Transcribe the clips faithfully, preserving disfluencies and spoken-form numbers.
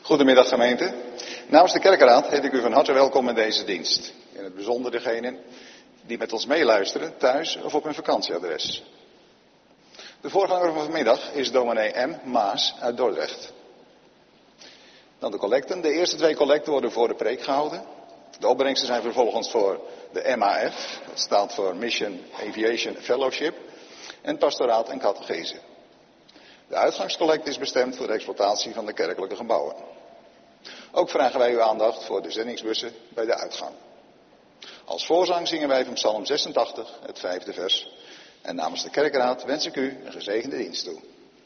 Goedemiddag gemeente. Namens de kerkenraad heet ik u van harte welkom in deze dienst. In het bijzonder degenen die met ons meeluisteren, thuis of op hun vakantieadres. De voorganger van vanmiddag is dominee M. Maas uit Dordrecht. Dan de collecten. De eerste twee collecten worden voor de preek gehouden. De opbrengsten zijn vervolgens voor de M A F, dat staat voor Mission Aviation Fellowship, en pastoraat en catechese. De uitgangscollect is bestemd voor de exploitatie van de kerkelijke gebouwen. Ook vragen wij uw aandacht voor de zendingsbussen bij de uitgang. Als voorzang zingen wij van Psalm zesentachtig, het vijfde vers. En namens de kerkraad wens ik u een gezegende dienst toe.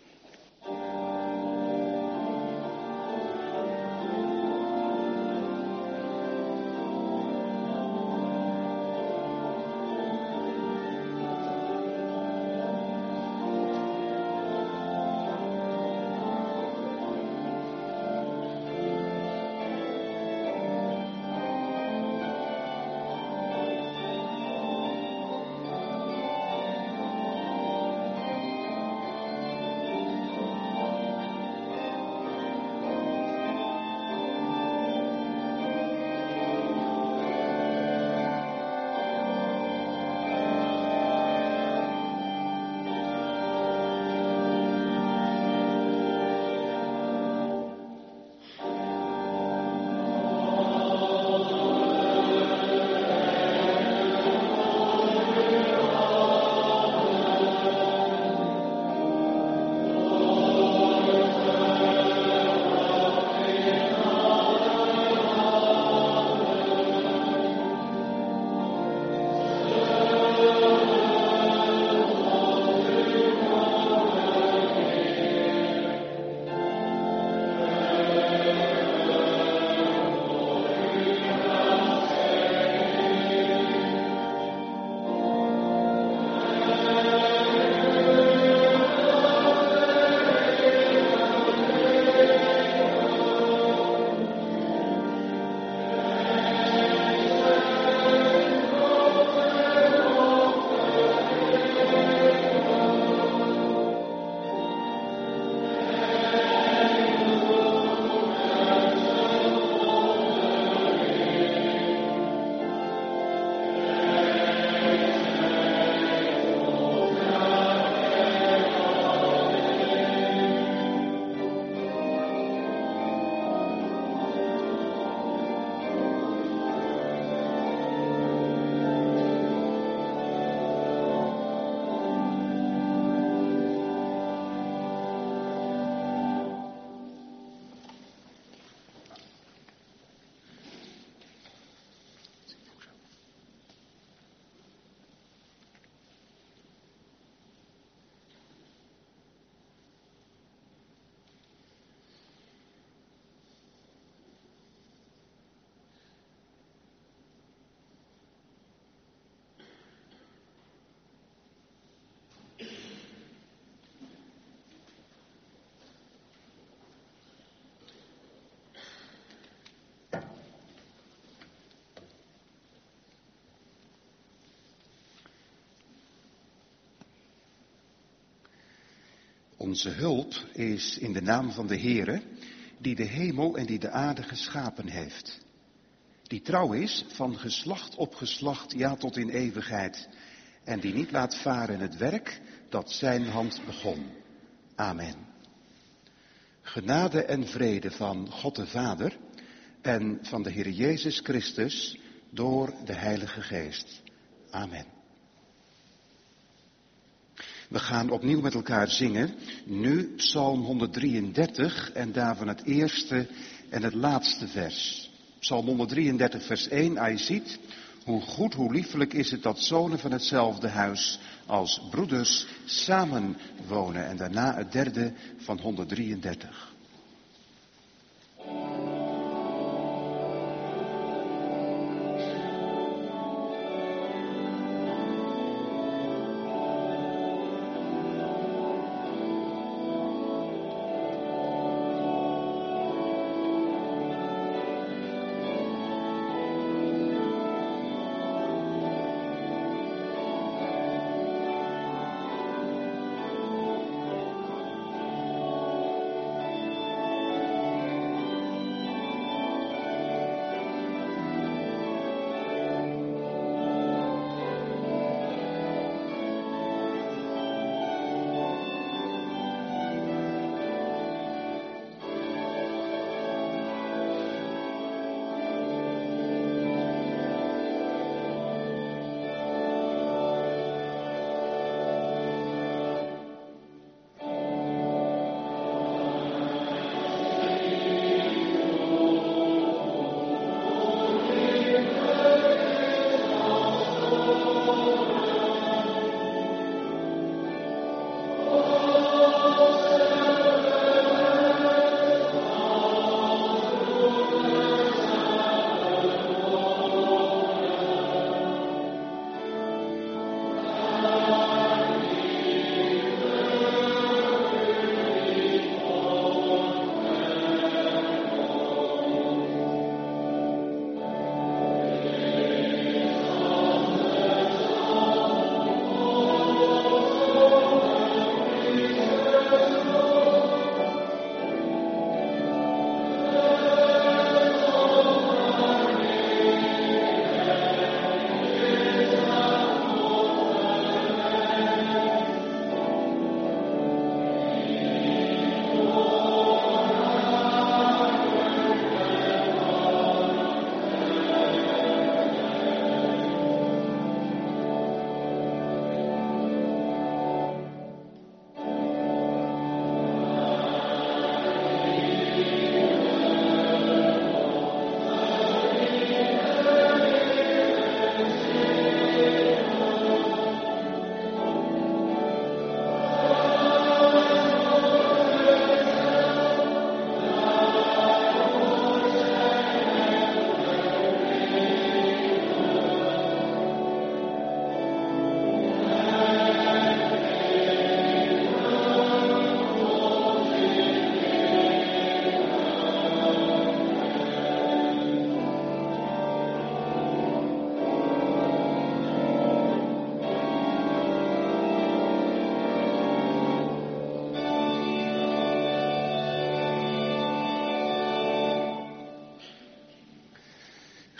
Onze hulp is in de naam van de Heere, die de hemel en die de aarde geschapen heeft. Die trouw is van geslacht op geslacht, ja tot in eeuwigheid. En die niet laat varen het werk dat zijn hand begon. Amen. Genade en vrede van God de Vader en van de Heer Jezus Christus door de Heilige Geest. Amen. We gaan opnieuw met elkaar zingen, nu Psalm honderddrieëndertig en daarvan het eerste en het laatste vers. Psalm honderddrieëndertig vers één, hij ziet, hoe goed, hoe liefelijk is het dat zonen van hetzelfde huis als broeders samen wonen. En daarna het derde van honderddrieëndertig.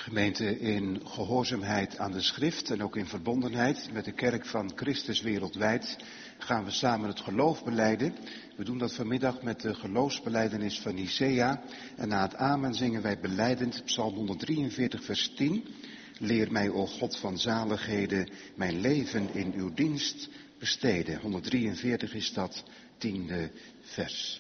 Gemeente, in gehoorzaamheid aan de schrift en ook in verbondenheid met de kerk van Christus wereldwijd gaan we samen het geloof belijden. We doen dat vanmiddag met de geloofsbelijdenis van Nicea. En na het amen zingen wij belijdend Psalm honderddrieënveertig vers tien. Leer mij, o God van zaligheden, mijn leven in uw dienst besteden. honderddrieënveertig is dat tiende vers.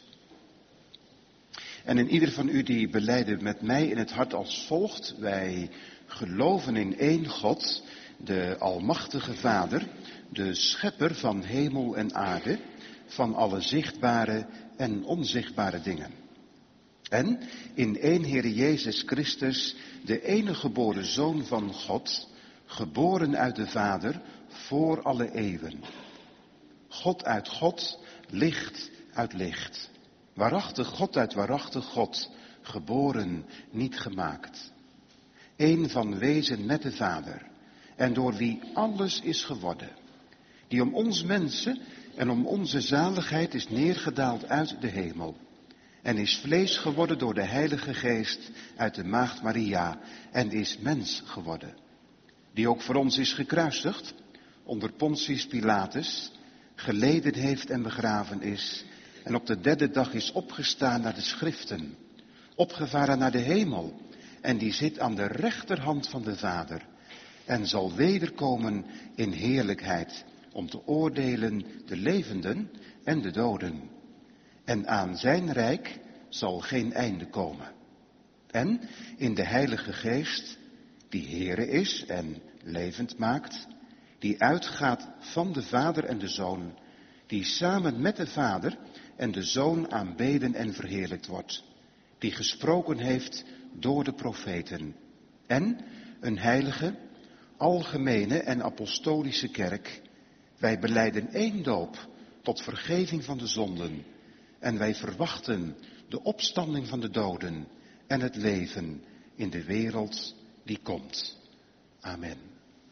En in ieder van u die belijden met mij in het hart als volgt. Wij geloven in één God, de Almachtige Vader, de Schepper van hemel en aarde, van alle zichtbare en onzichtbare dingen. En in één Heere Jezus Christus, de enige geboren Zoon van God, geboren uit de Vader voor alle eeuwen. God uit God, licht uit licht. Waarachtig God uit waarachtig God, geboren, niet gemaakt. Eén van wezen met de Vader, en door wie alles is geworden. Die om ons mensen en om onze zaligheid is neergedaald uit de hemel. En is vlees geworden door de Heilige Geest uit de Maagd Maria en is mens geworden. Die ook voor ons is gekruisigd, onder Pontius Pilatus, geleden heeft en begraven is. En op de derde dag is opgestaan naar de schriften, opgevaren naar de hemel. En die zit aan de rechterhand van de Vader. En zal wederkomen in heerlijkheid om te oordelen de levenden en de doden. En aan zijn rijk zal geen einde komen. En in de Heilige Geest, die Heere is en levend maakt, die uitgaat van de Vader en de Zoon, die samen met de Vader en de Zoon aanbeden en verheerlijkt wordt, die gesproken heeft door de profeten. En een heilige, algemene en apostolische kerk. Wij belijden één doop tot vergeving van de zonden. En wij verwachten de opstanding van de doden en het leven in de wereld die komt. Amen.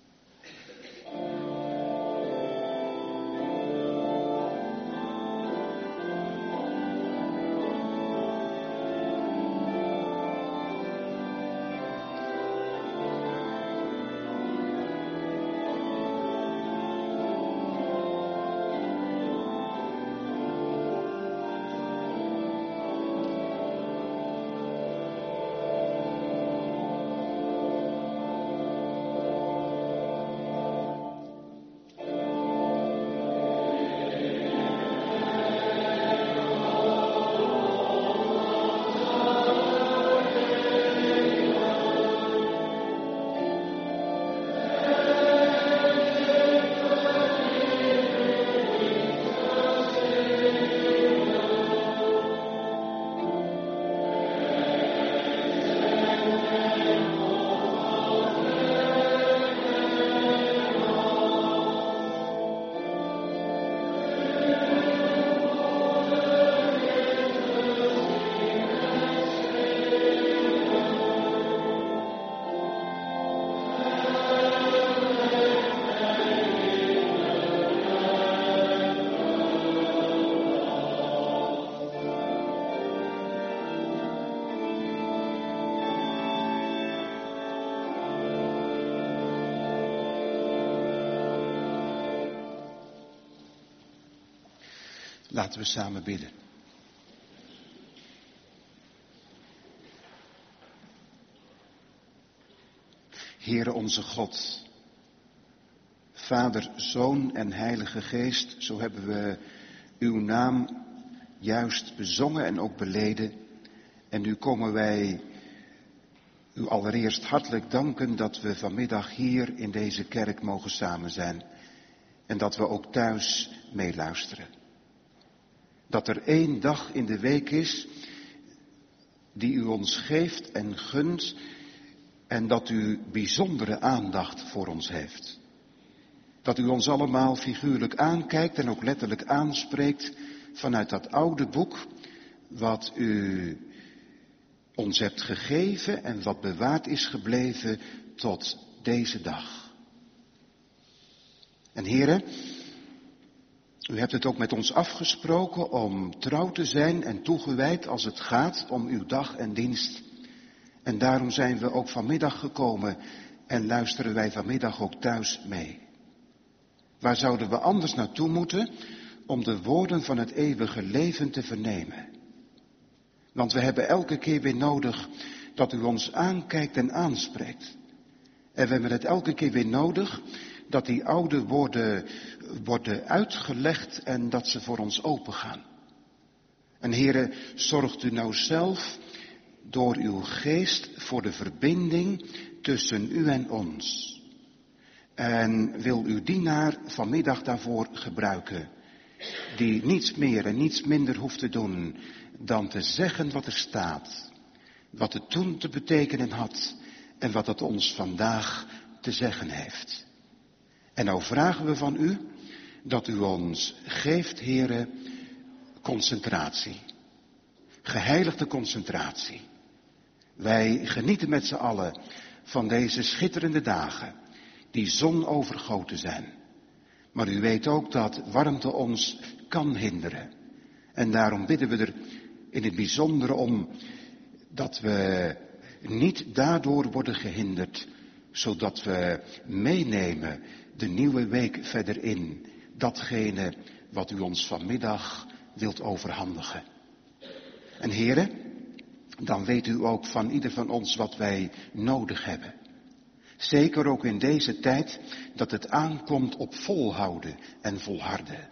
Laten we samen bidden. Heere onze God, Vader, Zoon en Heilige Geest, zo hebben we uw naam juist bezongen en ook beleden. En nu komen wij u allereerst hartelijk danken dat we vanmiddag hier in deze kerk mogen samen zijn. En dat we ook thuis meeluisteren. Dat er één dag in de week is die u ons geeft en gunt en dat u bijzondere aandacht voor ons heeft. Dat u ons allemaal figuurlijk aankijkt en ook letterlijk aanspreekt vanuit dat oude boek wat u ons hebt gegeven en wat bewaard is gebleven tot deze dag. En heren, u hebt het ook met ons afgesproken om trouw te zijn en toegewijd als het gaat om uw dag en dienst. En daarom zijn we ook vanmiddag gekomen en luisteren wij vanmiddag ook thuis mee. Waar zouden we anders naartoe moeten om de woorden van het eeuwige leven te vernemen? Want we hebben elke keer weer nodig dat u ons aankijkt en aanspreekt. En we hebben het elke keer weer nodig dat die oude woorden worden uitgelegd en dat ze voor ons opengaan. En Heere, zorgt u nou zelf door uw geest voor de verbinding tussen u en ons. En wil uw dienaar vanmiddag daarvoor gebruiken, die niets meer en niets minder hoeft te doen dan te zeggen wat er staat, wat het toen te betekenen had en wat het ons vandaag te zeggen heeft. En nou vragen we van u dat u ons geeft, Heere, concentratie. Geheiligde concentratie. Wij genieten met z'n allen van deze schitterende dagen die zonovergoten zijn. Maar u weet ook dat warmte ons kan hinderen. En daarom bidden we er in het bijzonder om dat we niet daardoor worden gehinderd, zodat we meenemen de nieuwe week verder in, datgene wat u ons vanmiddag wilt overhandigen. En Heere, dan weet u ook van ieder van ons wat wij nodig hebben. Zeker ook in deze tijd dat het aankomt op volhouden en volharden.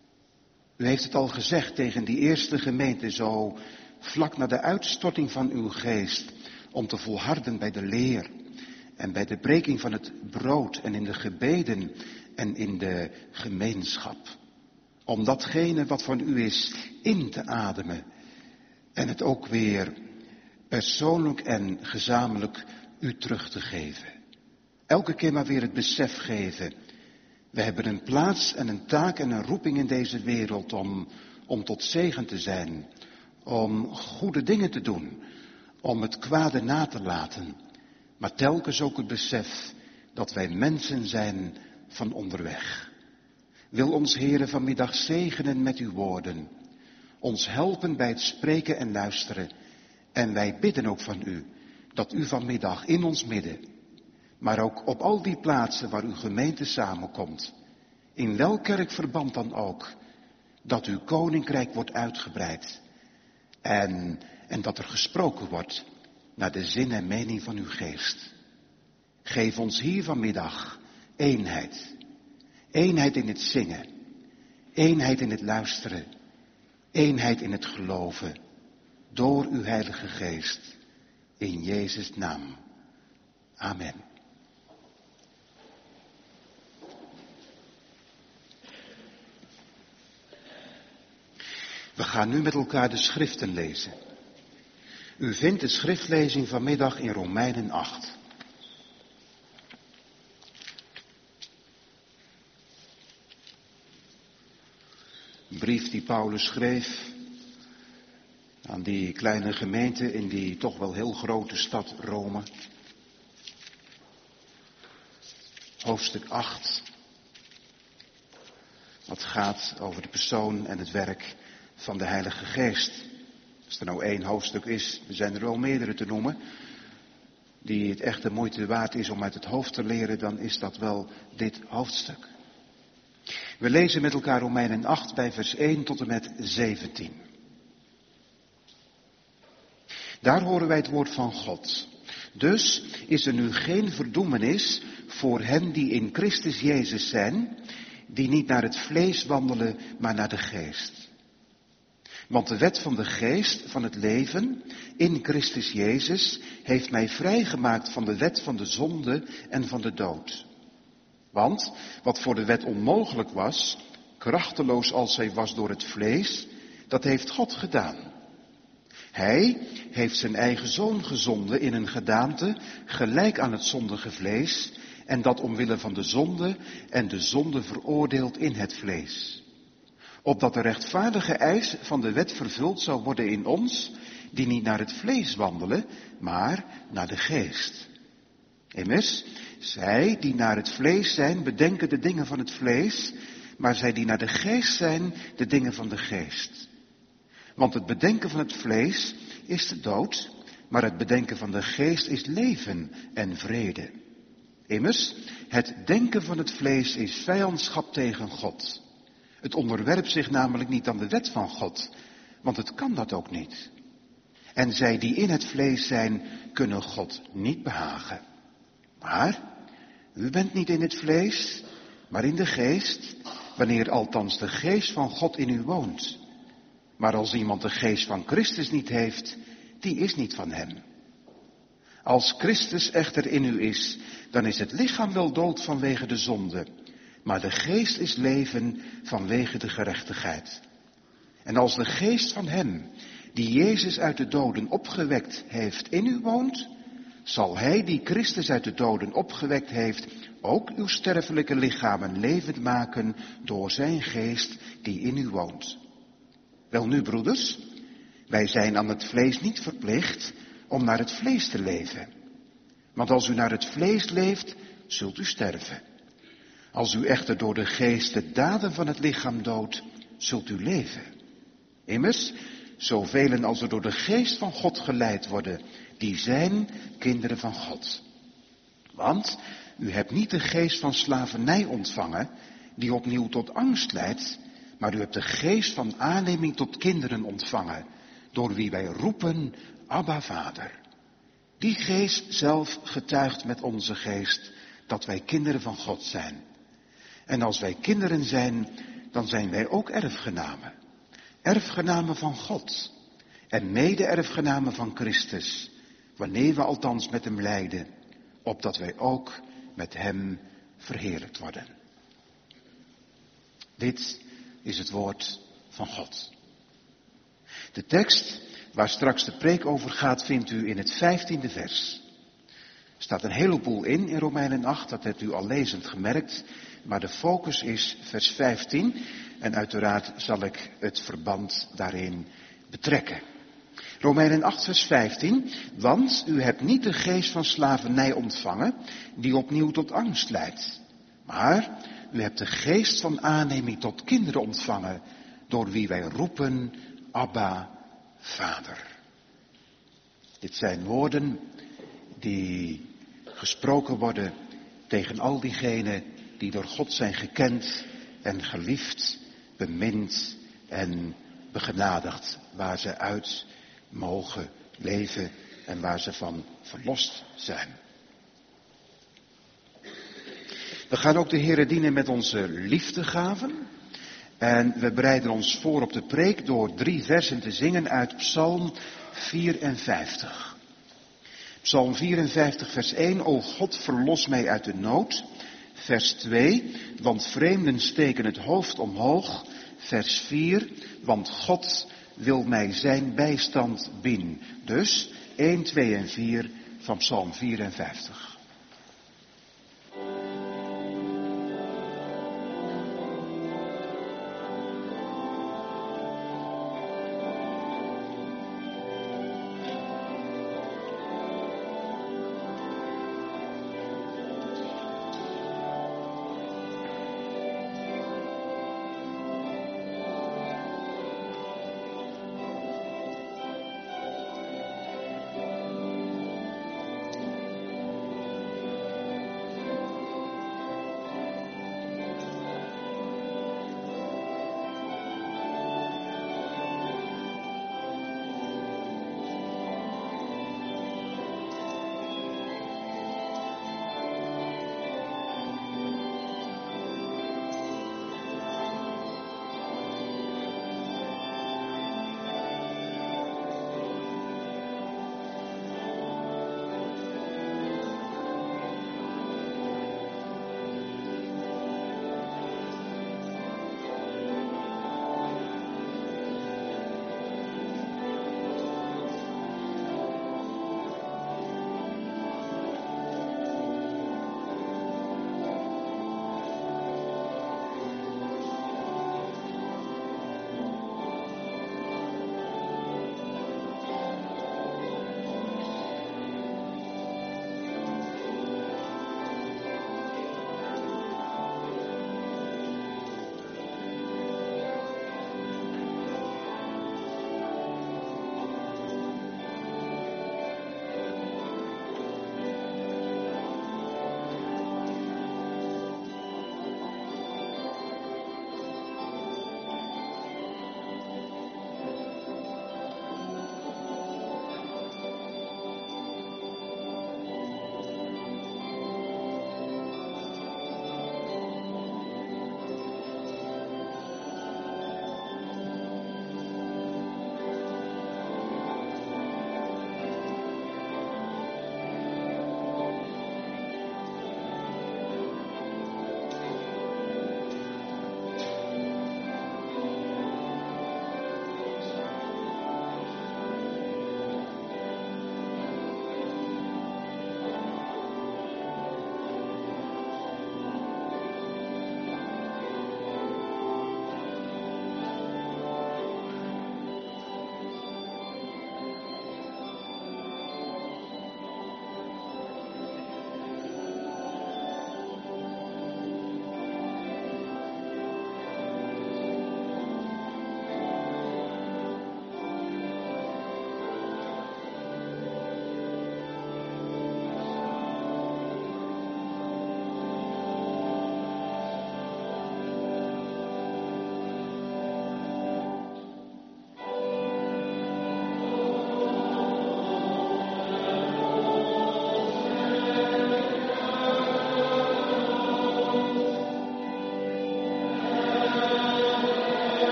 U heeft het al gezegd tegen die eerste gemeente zo vlak na de uitstorting van uw geest, om te volharden bij de leer en bij de breking van het brood en in de gebeden en in de gemeenschap. Om datgene wat van u is in te ademen en het ook weer persoonlijk en gezamenlijk u terug te geven. Elke keer maar weer het besef geven. We hebben een plaats en een taak en een roeping in deze wereld om, om tot zegen te zijn. Om goede dingen te doen. Om het kwade na te laten. Maar telkens ook het besef dat wij mensen zijn van onderweg. Wil ons Heere vanmiddag zegenen met uw woorden. Ons helpen bij het spreken en luisteren. En wij bidden ook van u dat u vanmiddag in ons midden, maar ook op al die plaatsen waar uw gemeente samenkomt, in welk kerkverband dan ook, dat uw koninkrijk wordt uitgebreid. En, en dat er gesproken wordt naar de zin en mening van uw geest. Geef ons hier vanmiddag eenheid. Eenheid in het zingen. Eenheid in het luisteren. Eenheid in het geloven. Door uw Heilige Geest. In Jezus' naam. Amen. We gaan nu met elkaar de schriften lezen. U vindt de schriftlezing vanmiddag in Romeinen acht. Een brief die Paulus schreef aan die kleine gemeente in die toch wel heel grote stad Rome. Hoofdstuk acht. Wat gaat over de persoon en het werk van de Heilige Geest. Als er nou één hoofdstuk is, er zijn er wel meerdere te noemen, die het echt de moeite waard is om uit het hoofd te leren, dan is dat wel dit hoofdstuk. We lezen met elkaar Romeinen acht bij vers één tot en met zeventien. Daar horen wij het woord van God. Dus is er nu geen verdoemenis voor hen die in Christus Jezus zijn, die niet naar het vlees wandelen, maar naar de geest. Want de wet van de geest van het leven in Christus Jezus heeft mij vrijgemaakt van de wet van de zonde en van de dood. Want wat voor de wet onmogelijk was, krachteloos als zij was door het vlees, dat heeft God gedaan. Hij heeft zijn eigen zoon gezonden in een gedaante gelijk aan het zondige vlees, en dat omwille van de zonde en de zonde veroordeeld in het vlees. Opdat de rechtvaardige eis van de wet vervuld zou worden in ons, die niet naar het vlees wandelen, maar naar de geest. Immers, zij die naar het vlees zijn, bedenken de dingen van het vlees, maar zij die naar de geest zijn, de dingen van de geest. Want het bedenken van het vlees is de dood, maar het bedenken van de geest is leven en vrede. Immers, het denken van het vlees is vijandschap tegen God. Het onderwerpt zich namelijk niet aan de wet van God, want het kan dat ook niet. En zij die in het vlees zijn, kunnen God niet behagen. Maar, u bent niet in het vlees, maar in de geest, wanneer althans de geest van God in u woont. Maar als iemand de geest van Christus niet heeft, die is niet van hem. Als Christus echter in u is, dan is het lichaam wel dood vanwege de zonde, maar de geest is leven vanwege de gerechtigheid. En als de geest van hem, die Jezus uit de doden opgewekt heeft, in u woont, zal hij die Christus uit de doden opgewekt heeft, ook uw sterfelijke lichamen levend maken door zijn geest die in u woont. Welnu, broeders, wij zijn aan het vlees niet verplicht om naar het vlees te leven. Want als u naar het vlees leeft, zult u sterven. Als u echter door de geest de daden van het lichaam doodt, zult u leven. Immers, zoveel als er door de geest van God geleid worden, die zijn kinderen van God. Want u hebt niet de geest van slavernij ontvangen, die opnieuw tot angst leidt, maar u hebt de geest van aanneming tot kinderen ontvangen, door wie wij roepen, Abba, Vader. Die geest zelf getuigt met onze geest dat wij kinderen van God zijn. En als wij kinderen zijn, dan zijn wij ook erfgenamen. Erfgenamen van God en mede-erfgenamen van Christus, wanneer we althans met hem lijden, opdat wij ook met hem verheerlijkt worden. Dit is het woord van God. De tekst waar straks de preek over gaat, vindt u in het vijftiende vers. Er staat een heleboel in in Romeinen acht, dat hebt u al lezend gemerkt, maar de focus is vers vijftien en uiteraard zal ik het verband daarin betrekken. Romeinen acht vers vijftien, want u hebt niet de geest van slavernij ontvangen, die opnieuw tot angst leidt. Maar u hebt de geest van aanneming tot kinderen ontvangen, door wie wij roepen, Abba, Vader. Dit zijn woorden die gesproken worden tegen al diegenen die door God zijn gekend en geliefd, bemind en begenadigd, waar ze uit mogen leven en waar ze van verlost zijn. We gaan ook de Heere dienen met onze liefdegaven. En we bereiden ons voor op de preek door drie versen te zingen uit Psalm vierenvijftig. Psalm vierenvijftig vers één, O God, verlos mij uit de nood. Vers twee, want vreemden steken het hoofd omhoog. Vers vier, want God wil mij zijn bijstand bieden. Dus één, twee en vier van Psalm vierenvijftig.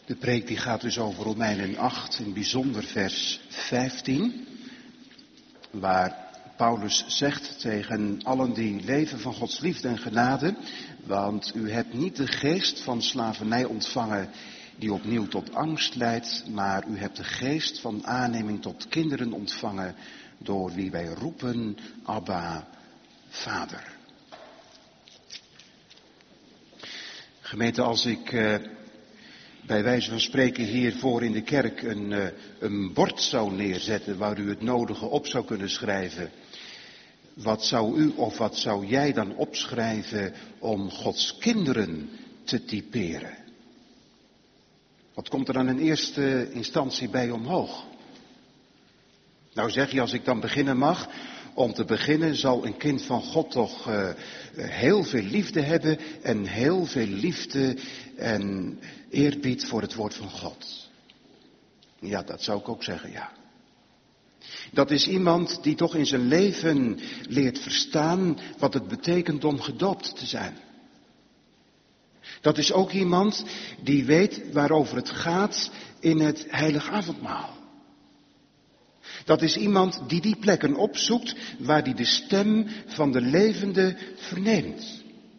De preek die gaat dus over Romeinen acht, in bijzonder vers vijftien, waar Paulus zegt tegen allen die leven van Gods liefde en genade, want u hebt niet de geest van slavernij ontvangen die opnieuw tot angst leidt, maar u hebt de geest van aanneming tot kinderen ontvangen, door wie wij roepen, Abba, Vader. Gemeente, als ik uh, bij wijze van spreken hiervoor in de kerk een, uh, een bord zou neerzetten waar u het nodige op zou kunnen schrijven, wat zou u of wat zou jij dan opschrijven om Gods kinderen te typeren? Wat komt er dan in eerste instantie bij omhoog? Nou zeg je, als ik dan beginnen mag, om te beginnen zal een kind van God toch uh, heel veel liefde hebben en heel veel liefde en eerbied voor het woord van God. Ja, dat zou ik ook zeggen, ja. Dat is iemand die toch in zijn leven leert verstaan wat het betekent om gedoopt te zijn. Dat is ook iemand die weet waarover het gaat in het heilig avondmaal. Dat is iemand die die plekken opzoekt waar hij de stem van de levende verneemt.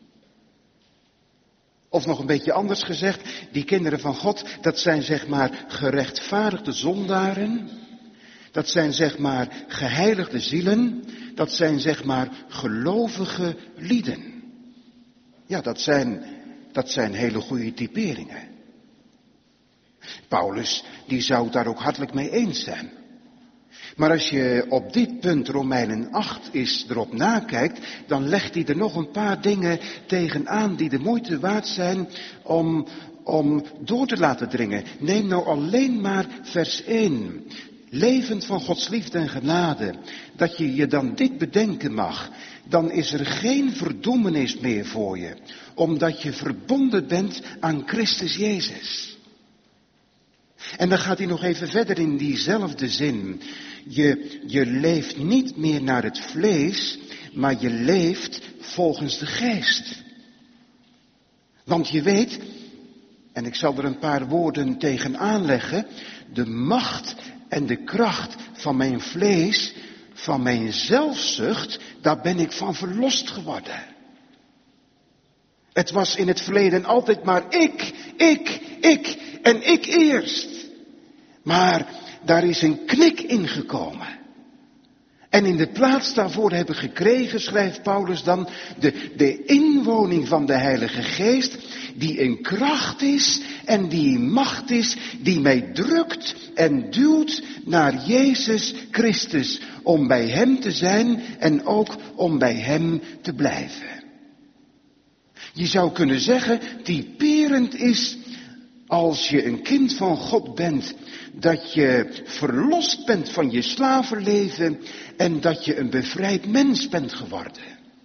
Of nog een beetje anders gezegd, die kinderen van God, dat zijn zeg maar gerechtvaardigde zondaren. Dat zijn zeg maar geheiligde zielen. Dat zijn zeg maar gelovige lieden. Ja, dat zijn, dat zijn hele goede typeringen. Paulus, die zou het daar ook hartelijk mee eens zijn. Maar als je op dit punt Romeinen acht eens erop nakijkt, dan legt hij er nog een paar dingen tegenaan die de moeite waard zijn om, om door te laten dringen. Neem nou alleen maar vers één. Levend van Gods liefde en genade, dat je je dan dit bedenken mag, dan is er geen verdoemenis meer voor je, omdat je verbonden bent aan Christus Jezus. En dan gaat hij nog even verder in diezelfde zin. Je, je leeft niet meer naar het vlees, maar je leeft volgens de geest. Want je weet, en ik zal er een paar woorden tegen aanleggen, de macht en de kracht van mijn vlees, van mijn zelfzucht, daar ben ik van verlost geworden. Het was in het verleden altijd maar ik, ik, ik en ik eerst. Maar daar is een knik ingekomen. En in de plaats daarvoor hebben gekregen, schrijft Paulus dan, de, de inwoning van de Heilige Geest, die een kracht is en die een macht is, die mij drukt en duwt naar Jezus Christus, om bij Hem te zijn en ook om bij Hem te blijven. Je zou kunnen zeggen, typerend is, als je een kind van God bent, dat je verlost bent van je slavenleven en dat je een bevrijd mens bent geworden.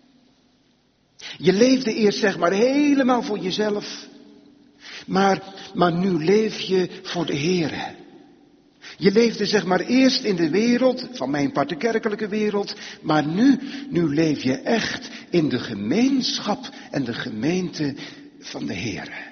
Je leefde eerst zeg maar helemaal voor jezelf, maar, maar nu leef je voor de Heere. Je leefde zeg maar eerst in de wereld, van mijn part de kerkelijke wereld, maar nu, nu leef je echt in de gemeenschap en de gemeente van de Heere.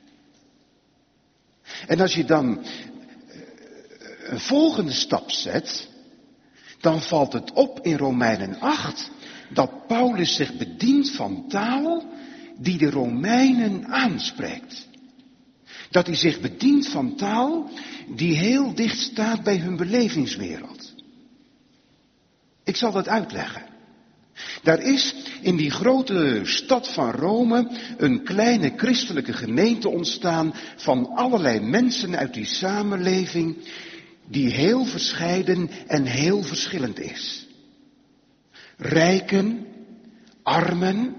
En als je dan een volgende stap zet, dan valt het op in Romeinen acht dat Paulus zich bedient van taal die de Romeinen aanspreekt. Dat hij zich bedient van taal die heel dicht staat bij hun belevingswereld. Ik zal dat uitleggen. Daar is in die grote stad van Rome een kleine christelijke gemeente ontstaan van allerlei mensen uit die samenleving die heel verscheiden en heel verschillend is. Rijken, armen.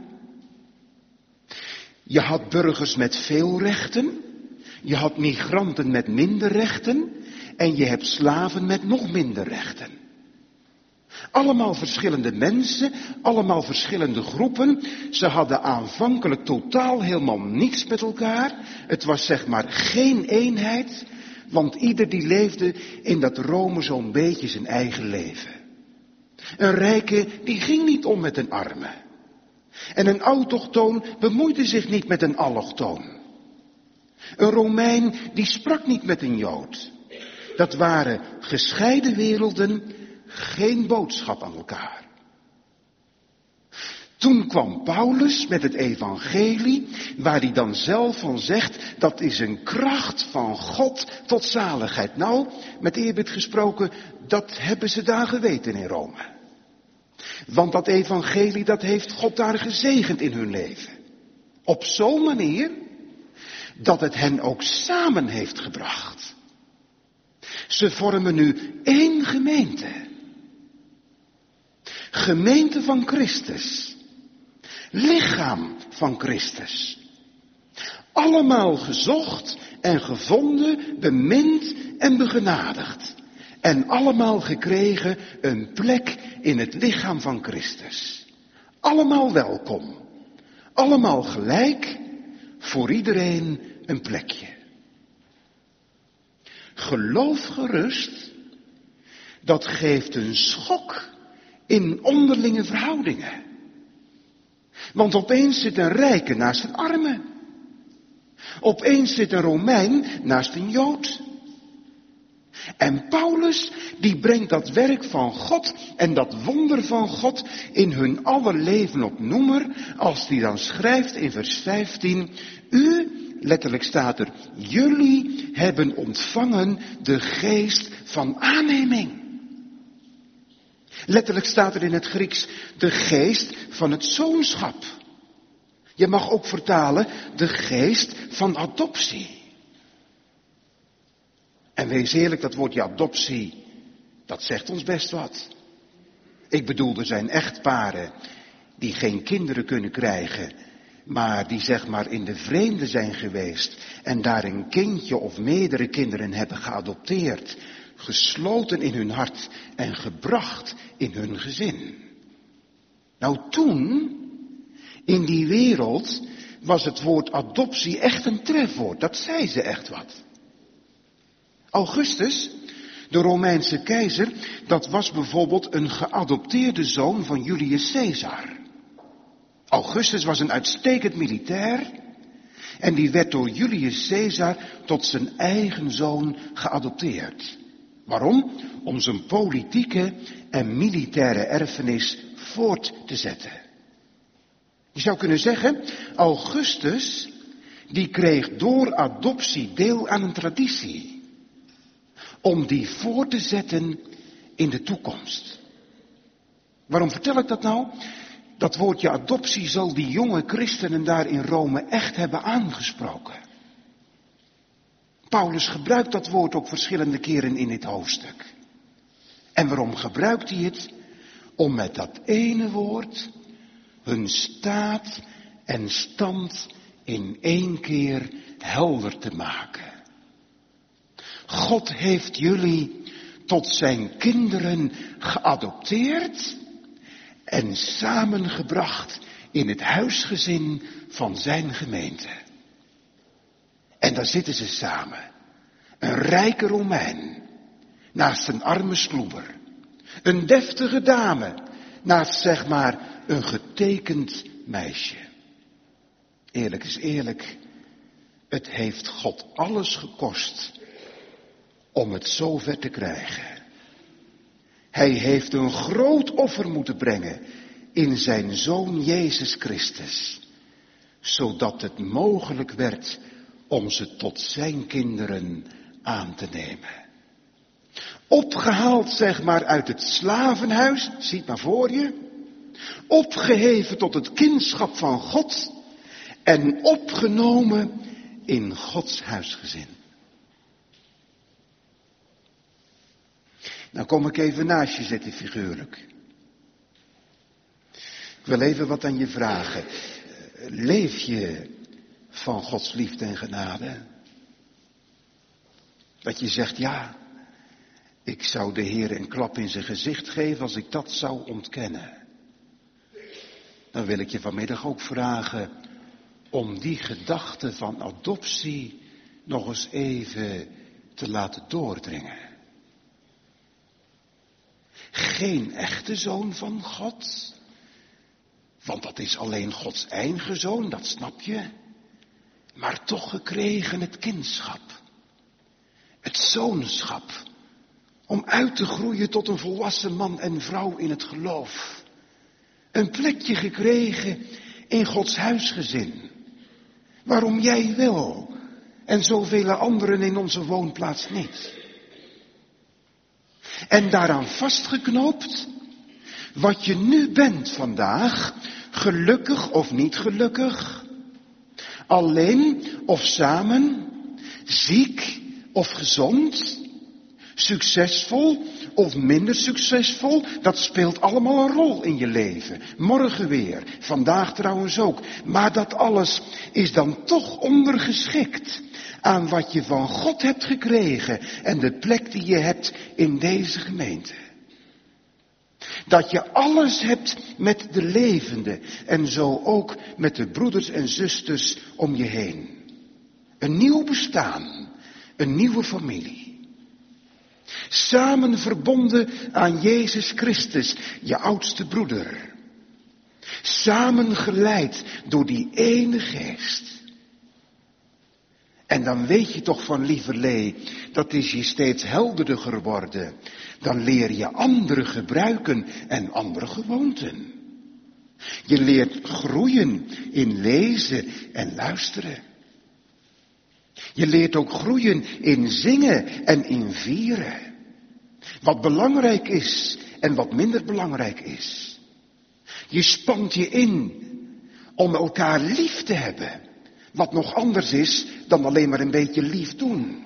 Je had burgers met veel rechten. Je had migranten met minder rechten. En je hebt slaven met nog minder rechten. Allemaal verschillende mensen, allemaal verschillende groepen. Ze hadden aanvankelijk totaal helemaal niets met elkaar. Het was zeg maar geen eenheid. Want ieder die leefde in dat Rome zo'n beetje zijn eigen leven. Een rijke die ging niet om met een arme. En een autochtoon bemoeide zich niet met een allochtoon. Een Romein die sprak niet met een Jood. Dat waren gescheiden werelden, geen boodschap aan elkaar. Toen kwam Paulus met het evangelie, waar hij dan zelf van zegt, dat is een kracht van God tot zaligheid. Nou, met eerbied gesproken, dat hebben ze daar geweten in Rome. Want dat evangelie, dat heeft God daar gezegend in hun leven. Op zo'n manier, dat het hen ook samen heeft gebracht. Ze vormen nu één gemeente. Gemeente van Christus. Lichaam van Christus. Allemaal gezocht en gevonden, bemind en begenadigd. En allemaal gekregen een plek in het lichaam van Christus. Allemaal welkom. Allemaal gelijk, voor iedereen een plekje. Geloof gerust, dat geeft een schok in onderlinge verhoudingen. Want opeens zit een rijke naast een arme. Opeens zit een Romein naast een Jood. En Paulus, die brengt dat werk van God en dat wonder van God in hun aller leven op noemer, als hij dan schrijft in vers vijftien, u, letterlijk staat er, jullie hebben ontvangen de geest van aanneming. Letterlijk staat er in het Grieks de geest van het zoonschap. Je mag ook vertalen de geest van adoptie. En wees eerlijk, dat woordje adoptie, dat zegt ons best wat. Ik bedoel, er zijn echtparen die geen kinderen kunnen krijgen, maar die zeg maar in de vreemde zijn geweest en daar een kindje of meerdere kinderen hebben geadopteerd, gesloten in hun hart en gebracht in hun gezin. Nou, toen, in die wereld, was het woord adoptie echt een trefwoord. Dat zei ze echt wat. Augustus, de Romeinse keizer, dat was bijvoorbeeld een geadopteerde zoon van Julius Caesar. Augustus was een uitstekend militair en die werd door Julius Caesar tot zijn eigen zoon geadopteerd. Waarom? Om zijn politieke en militaire erfenis voort te zetten. Je zou kunnen zeggen, Augustus, die kreeg door adoptie deel aan een traditie. Om die voor te zetten in de toekomst. Waarom vertel ik dat nou? Dat woordje adoptie zal die jonge christenen daar in Rome echt hebben aangesproken. Paulus gebruikt dat woord ook verschillende keren in dit hoofdstuk. En waarom gebruikt hij het? Om met dat ene woord hun staat en stand in één keer helder te maken. God heeft jullie tot zijn kinderen geadopteerd en samengebracht in het huisgezin van zijn gemeente. En daar zitten ze samen. Een rijke Romein naast een arme sloeber. Een deftige dame naast zeg maar een getekend meisje. Eerlijk is eerlijk, het heeft God alles gekost om het zover te krijgen. Hij heeft een groot offer moeten brengen in zijn Zoon Jezus Christus, zodat het mogelijk werd om ze tot zijn kinderen aan te nemen. Opgehaald zeg maar uit het slavenhuis, ziet maar voor je, opgeheven tot het kindschap van God en opgenomen in Gods huisgezin. Nou kom ik even naast je zitten figuurlijk. Ik wil even wat aan je vragen. Leef je van Gods liefde en genade? Dat je zegt, ja, ik zou de Heer een klap in zijn gezicht geven als ik dat zou ontkennen. Dan wil ik je vanmiddag ook vragen om die gedachte van adoptie nog eens even te laten doordringen. Geen echte zoon van God, want dat is alleen Gods eigen zoon, dat snap je. maar toch gekregen het kindschap. Het zoonschap. Om uit te groeien tot een volwassen man en vrouw in het geloof. Een plekje gekregen in Gods huisgezin. Waarom jij wel en zoveel anderen in onze woonplaats niet. En daaraan vastgeknoopt, wat je nu bent vandaag, gelukkig of niet gelukkig, alleen of samen, ziek of gezond, succesvol of minder succesvol, dat speelt allemaal een rol in je leven. Morgen weer, vandaag trouwens ook. Maar dat alles is dan toch ondergeschikt aan wat je van God hebt gekregen en de plek die je hebt in deze gemeente. Dat je alles hebt met de levende en zo ook met de broeders en zusters om je heen. Een nieuw bestaan, een nieuwe familie. Samen verbonden aan Jezus Christus, je oudste broeder. Samen geleid door die ene geest. En dan weet je toch van lieverlee, dat is je steeds helderder geworden. Dan leer je anderen gebruiken en andere gewoonten. Je leert groeien in lezen en luisteren. Je leert ook groeien in zingen en in vieren. Wat belangrijk is en wat minder belangrijk is. Je spant je in om elkaar lief te hebben. Wat nog anders is dan alleen maar een beetje lief doen.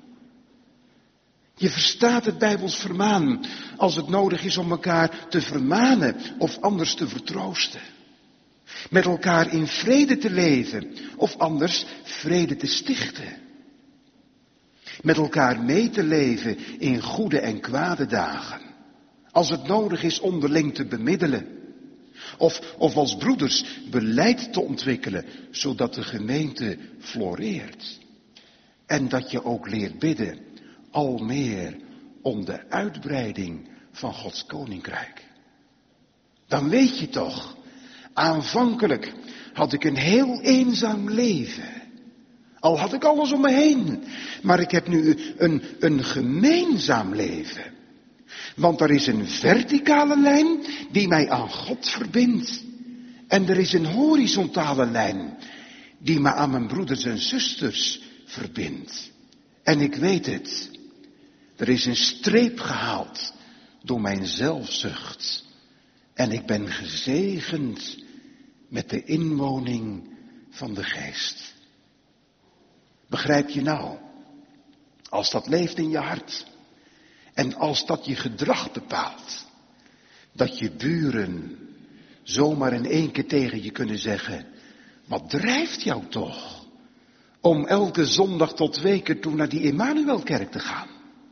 Je verstaat het Bijbels vermaan als het nodig is om elkaar te vermanen of anders te vertroosten. Met elkaar in vrede te leven of anders vrede te stichten. Met elkaar mee te leven in goede en kwade dagen. Als het nodig is onderling te bemiddelen. Of, of als broeders beleid te ontwikkelen, zodat de gemeente floreert. En dat je ook leert bidden, al meer om de uitbreiding van Gods koninkrijk. Dan weet je toch, aanvankelijk had ik een heel eenzaam leven. Al had ik alles om me heen. Maar ik heb nu een, een gemeenzaam leven. Want er is een verticale lijn die mij aan God verbindt. En er is een horizontale lijn die me aan mijn broeders en zusters verbindt. En ik weet het. Er is een streep gehaald door mijn zelfzucht. En ik ben gezegend met de inwoning van de geest. Begrijp je nou? Als dat leeft in je hart. En als dat je gedrag bepaalt. Dat je buren zomaar in één keer tegen je kunnen zeggen. Wat drijft jou toch? Om elke zondag tot twee keer toe naar die Emmanuelkerk te gaan.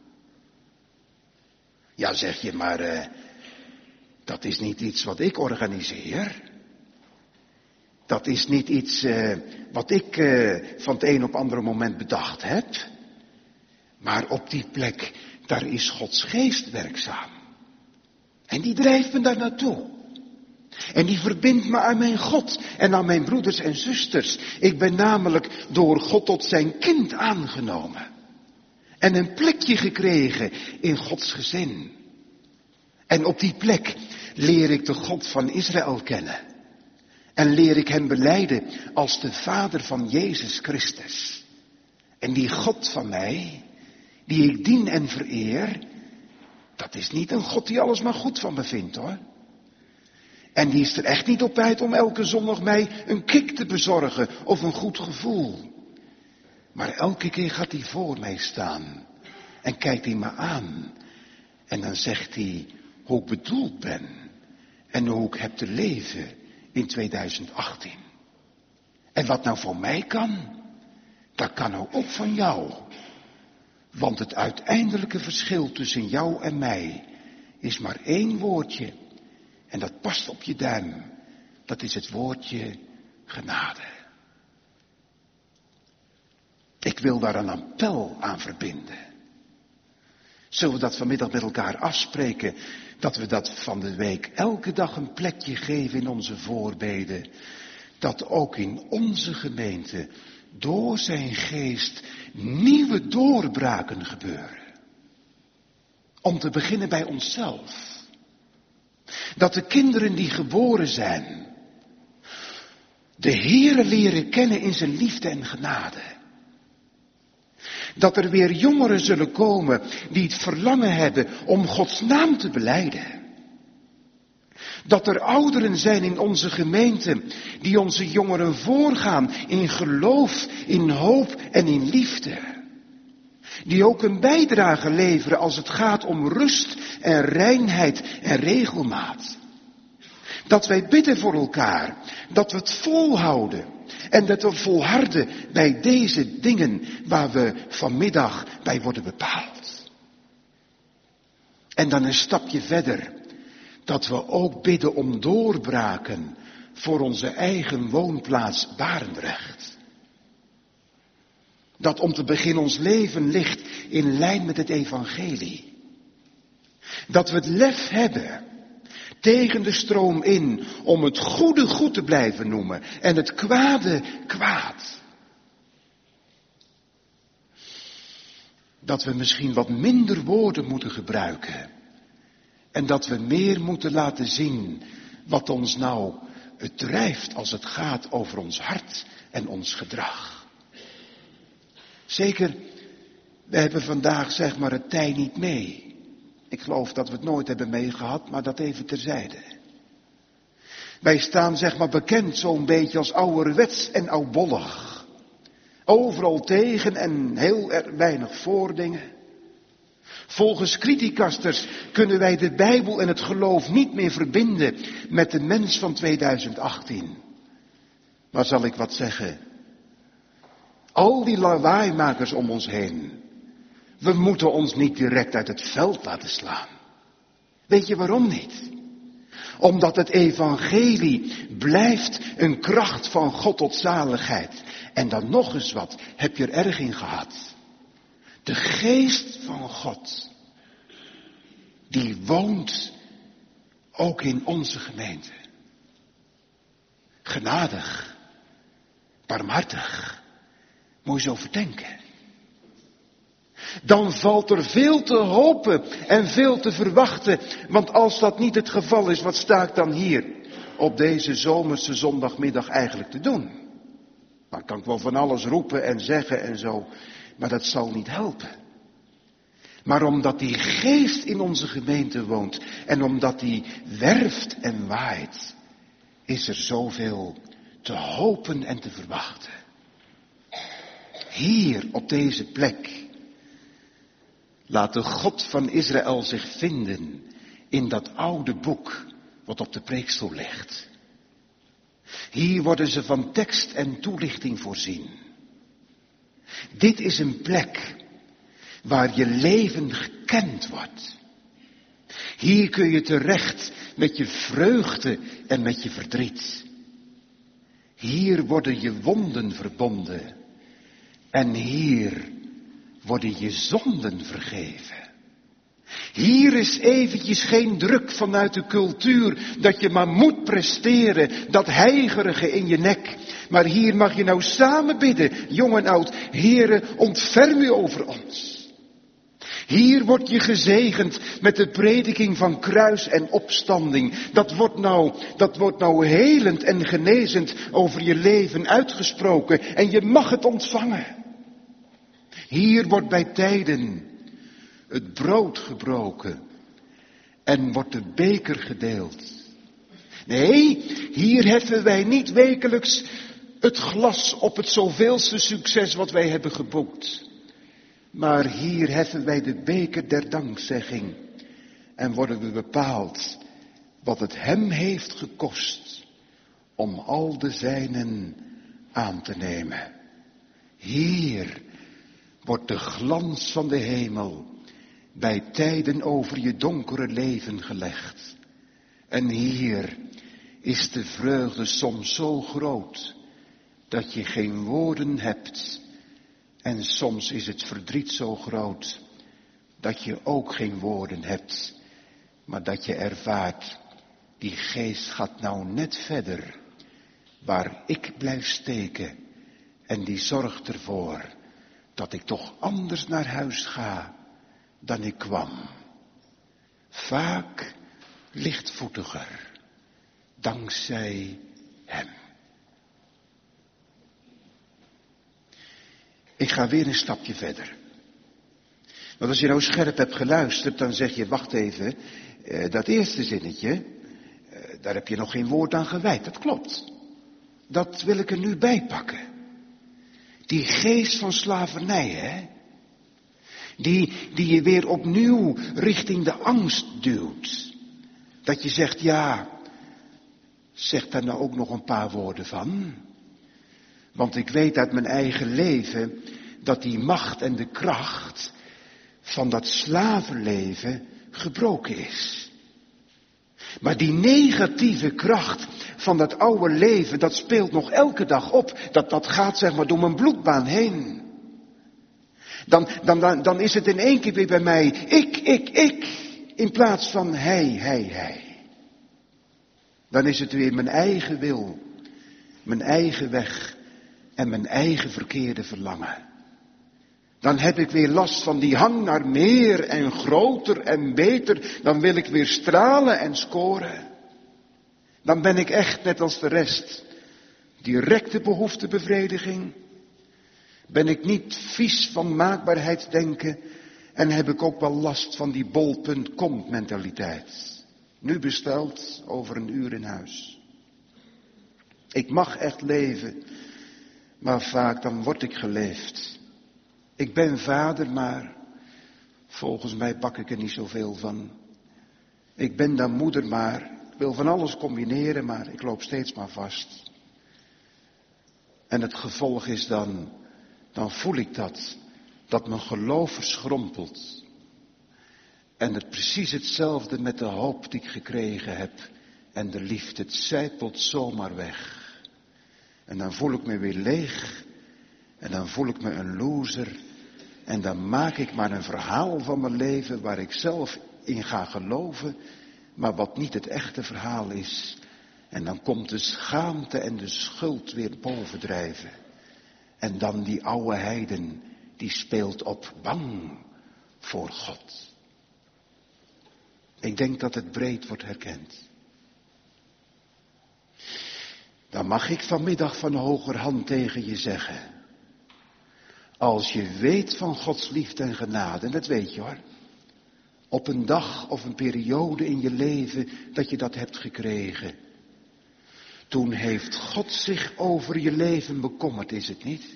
Ja, zeg je, maar uh, dat is niet iets wat ik organiseer. Dat is niet iets uh, wat ik uh, van het een op andere moment bedacht heb. Maar op die plek, daar is Gods geest werkzaam. En die drijft me daar naartoe. En die verbindt me aan mijn God en aan mijn broeders en zusters. Ik ben namelijk door God tot zijn kind aangenomen. En een plekje gekregen in Gods gezin. En op die plek leer ik de God van Israël kennen. En leer ik hem belijden als de Vader van Jezus Christus. En die God van mij, die ik dien en vereer, dat is niet een God die alles maar goed van me vindt hoor. En die is er echt niet op uit om elke zondag mij een kick te bezorgen of een goed gevoel. Maar elke keer gaat hij voor mij staan en kijkt hij me aan. En dan zegt hij hoe ik bedoeld ben en hoe ik heb te leven in tweeduizend achttien. En wat nou voor mij kan, dat kan nou ook van jou. Want het uiteindelijke verschil tussen jou en mij is maar één woordje. En dat past op je duim. Dat is het woordje genade. Ik wil daar een appel aan verbinden. Zullen we dat vanmiddag met elkaar afspreken? Dat we dat van de week elke dag een plekje geven in onze voorbeden. Dat ook in onze gemeente door zijn geest nieuwe doorbraken gebeuren. Om te beginnen bij onszelf. Dat de kinderen die geboren zijn, de Heere leren kennen in zijn liefde en genade. Dat er weer jongeren zullen komen die het verlangen hebben om Gods naam te belijden. Dat er ouderen zijn in onze gemeente die onze jongeren voorgaan in geloof, in hoop en in liefde. Die ook een bijdrage leveren als het gaat om rust en reinheid en regelmaat. Dat wij bidden voor elkaar, dat we het volhouden en dat we volharden bij deze dingen waar we vanmiddag bij worden bepaald. En dan een stapje verder, dat we ook bidden om doorbraken voor onze eigen woonplaats Barendrecht. Dat om te beginnen ons leven ligt in lijn met het evangelie. Dat we het lef hebben tegen de stroom in om het goede goed te blijven noemen en het kwade kwaad. Dat we misschien wat minder woorden moeten gebruiken en dat we meer moeten laten zien wat ons nou het drijft als het gaat over ons hart en ons gedrag. Zeker, we hebben vandaag zeg maar het tij niet mee. Ik geloof dat we het nooit hebben meegehad, maar dat even terzijde. Wij staan zeg maar bekend zo'n beetje als ouderwets en oudbollig. Overal tegen en heel er weinig voor dingen. Volgens criticasters kunnen wij de Bijbel en het geloof niet meer verbinden met de mens van tweeduizend achttien. Maar zal ik wat zeggen? Al die lawaaimakers om ons heen. We moeten ons niet direct uit het veld laten slaan. Weet je waarom niet? Omdat het evangelie blijft een kracht van God tot zaligheid. En dan nog eens wat, heb je er erg in gehad. De geest van God, die woont ook in onze gemeente. Genadig, barmhartig, moet je zo verdenken. Dan valt er veel te hopen en veel te verwachten. Want als dat niet het geval is, wat sta ik dan hier op deze zomerse zondagmiddag eigenlijk te doen? Dan kan ik wel van alles roepen en zeggen en zo, maar dat zal niet helpen. Maar omdat die geest in onze gemeente woont en omdat die werft en waait, is er zoveel te hopen en te verwachten. Hier op deze plek laat de God van Israël zich vinden in dat oude boek wat op de preekstoel ligt. Hier worden ze van tekst en toelichting voorzien. Dit is een plek waar je leven gekend wordt. Hier kun je terecht met je vreugde en met je verdriet. Hier worden je wonden verbonden. En hier worden je zonden vergeven. Hier is eventjes geen druk vanuit de cultuur dat je maar moet presteren, dat heigerige in je nek. Maar hier mag je nou samen bidden, jong en oud. Heere, ontferm u over ons. Hier word je gezegend met de prediking van kruis en opstanding. Dat wordt nou, dat wordt nou helend en genezend over je leven uitgesproken. En je mag het ontvangen. Hier wordt bij tijden het brood gebroken en wordt de beker gedeeld. Nee, hier heffen wij niet wekelijks het glas op het zoveelste succes wat wij hebben geboekt. Maar hier heffen wij de beker der dankzegging en worden we bepaald wat het hem heeft gekost om al de zijnen aan te nemen. Hier wordt de glans van de hemel bij tijden over je donkere leven gelegd. En hier is de vreugde soms zo groot dat je geen woorden hebt. En soms is het verdriet zo groot dat je ook geen woorden hebt. Maar dat je ervaart, die geest gaat nou net verder waar ik blijf steken En die zorgt ervoor dat ik toch anders naar huis ga dan ik kwam. Vaak lichtvoetiger, dankzij hem. Ik ga weer een stapje verder. Want als je nou scherp hebt geluisterd, dan zeg je, wacht even, eh, dat eerste zinnetje, eh, daar heb je nog geen woord aan gewijd. Dat klopt. Dat wil ik er nu bij pakken. Die geest van slavernij, hè. Die, die je weer opnieuw richting de angst duwt. Dat je zegt, ja, zeg daar nou ook nog een paar woorden van. Want ik weet uit mijn eigen leven dat die macht en de kracht van dat slavenleven gebroken is. Maar die negatieve kracht van dat oude leven, dat speelt nog elke dag op. Dat, dat gaat zeg maar door mijn bloedbaan heen. Dan, dan, dan, dan is het in één keer weer bij mij, ik, ik, ik, in plaats van hij, hij, hij. Dan is het weer mijn eigen wil, mijn eigen weg en mijn eigen verkeerde verlangen. Dan heb ik weer last van die hang naar meer en groter en beter. Dan wil ik weer stralen en scoren. Dan ben ik echt net als de rest. Directe behoeftebevrediging. Ben ik niet vies van maakbaarheidsdenken. En heb ik ook wel last van die bol.com mentaliteit. Nu besteld, over een uur in huis. Ik mag echt leven. Maar vaak dan word ik geleefd. Ik ben vader, maar volgens mij pak ik er niet zoveel van. Ik ben dan moeder, maar ik wil van alles combineren, maar ik loop steeds maar vast. En het gevolg is dan, dan voel ik dat, dat mijn geloof verschrompelt. En het precies hetzelfde met de hoop die ik gekregen heb. En de liefde, het zijpelt zomaar weg. En dan voel ik me weer leeg. En dan voel ik me een loser. En dan maak ik maar een verhaal van mijn leven waar ik zelf in ga geloven. Maar wat niet het echte verhaal is. En dan komt de schaamte en de schuld weer bovendrijven. En dan die oude heiden, die speelt op bang voor God. Ik denk dat het breed wordt herkend. Dan mag ik vanmiddag van hogerhand tegen je zeggen. Als je weet van Gods liefde en genade, en dat weet je hoor. Op een dag of een periode in je leven dat je dat hebt gekregen. Toen heeft God zich over je leven bekommerd, is het niet?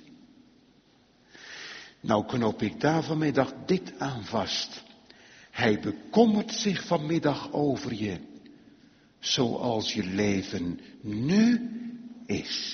Nou knoop ik daar vanmiddag dit aan vast. Hij bekommert zich vanmiddag over je. Zoals je leven nu is.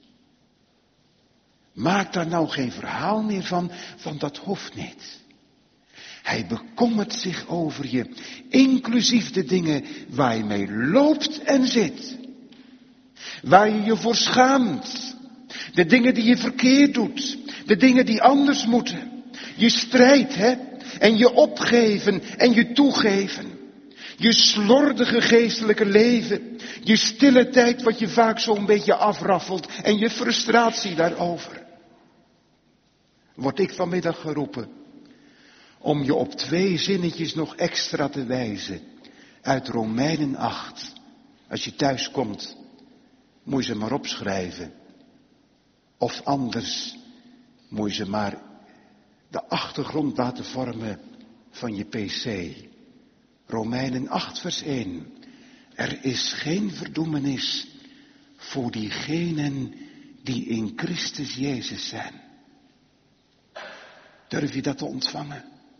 Maak daar nou geen verhaal meer van, want dat hoeft niet. Hij bekommert zich over je, inclusief de dingen waar je mee loopt en zit. Waar je je voor schaamt. De dingen die je verkeerd doet. De dingen die anders moeten. Je strijd, hè? En je opgeven en je toegeven. Je slordige geestelijke leven. Je stille tijd wat je vaak zo'n beetje afraffelt. En je frustratie daarover. Word ik vanmiddag geroepen om je op twee zinnetjes nog extra te wijzen. Uit Romeinen acht. Als je thuis komt, moet je ze maar opschrijven. Of anders moet je ze maar de achtergrond laten vormen van je pc. Romeinen acht vers één. Er is geen verdoemenis voor diegenen die in Christus Jezus zijn. Durf je dat te ontvangen?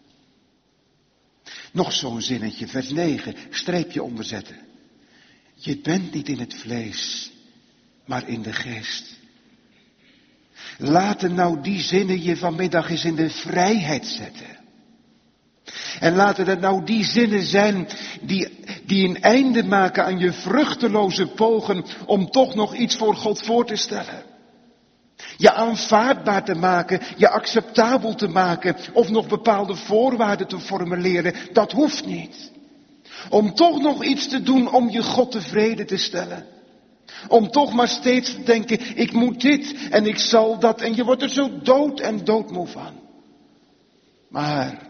Nog zo'n zinnetje, vers negen, streepje onderzetten. Je bent niet in het vlees, maar in de geest. Laten nou die zinnen je vanmiddag eens in de vrijheid zetten. En laten het nou die zinnen zijn die, die een einde maken aan je vruchteloze pogen om toch nog iets voor God voor te stellen. Je aanvaardbaar te maken, je acceptabel te maken of nog bepaalde voorwaarden te formuleren, dat hoeft niet. Om toch nog iets te doen om je God tevreden te stellen. Om toch maar steeds te denken, ik moet dit en ik zal dat. En je wordt er zo dood en doodmoe van. Maar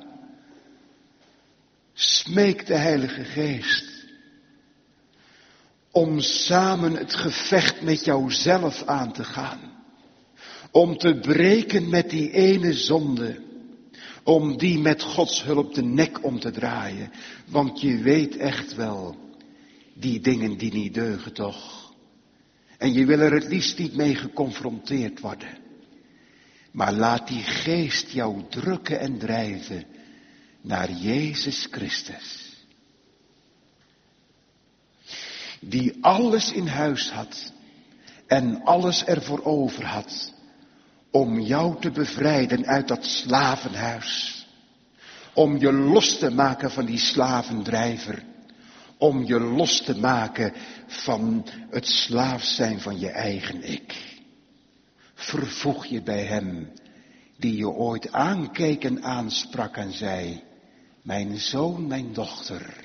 smeek de Heilige Geest om samen het gevecht met jouzelf aan te gaan. Om te breken met die ene zonde. Om die met Gods hulp de nek om te draaien. Want je weet echt wel, die dingen die niet deugen toch. En je wil er het liefst niet mee geconfronteerd worden. Maar laat die geest jou drukken en drijven naar Jezus Christus. Die alles in huis had en alles ervoor over had om jou te bevrijden uit dat slavenhuis. Om je los te maken van die slavendrijver. Om je los te maken van het slaaf zijn van je eigen ik. Vervoeg je bij hem die je ooit aankeek en aansprak en zei, mijn zoon, mijn dochter,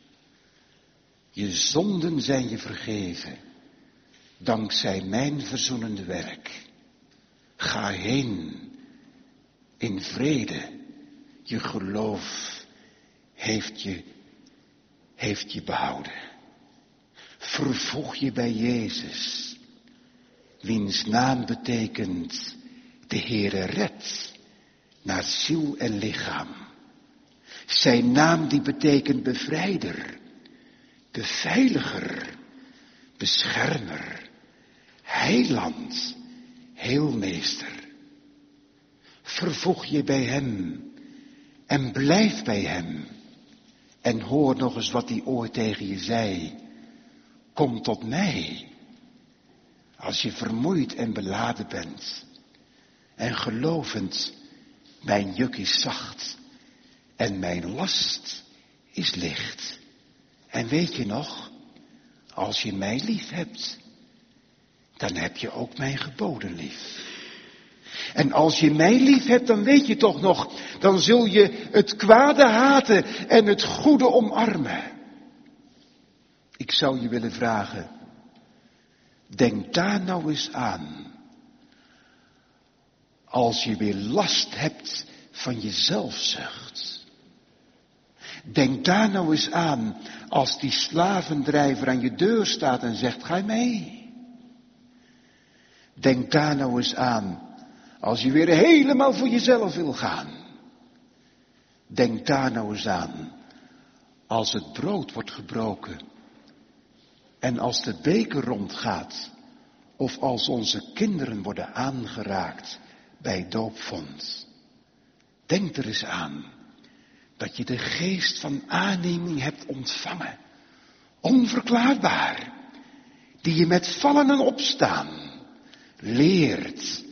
je zonden zijn je vergeven, dankzij mijn verzoenende werk. Ga heen in vrede, je geloof heeft je, heeft je behouden. Vervoeg je bij Jezus, wiens naam betekent de Heere redt naar ziel en lichaam. Zijn naam die betekent bevrijder, beveiliger, beschermer, heiland, heelmeester. Vervoeg je bij hem en blijf bij hem. En hoor nog eens wat hij ooit tegen je zei. Kom tot mij. Als je vermoeid en beladen bent. En gelovend, mijn juk is zacht. En mijn last is licht. En weet je nog, als je mij lief hebt, dan heb je ook mijn geboden lief. En als je mij lief hebt, dan weet je toch nog, dan zul je het kwade haten en het goede omarmen. Ik zou je willen vragen, denk daar nou eens aan. Als je weer last hebt van je zelfzucht. Denk daar nou eens aan, als die slavendrijver aan je deur staat en zegt, ga je mee? Denk daar nou eens aan, als je weer helemaal voor jezelf wil gaan. Denk daar nou eens aan, als het brood wordt gebroken. En als de beker rondgaat, of als onze kinderen worden aangeraakt bij doopvond. Denk er eens aan, dat je de geest van aanneming hebt ontvangen. Onverklaarbaar. Die je met vallen en opstaan leert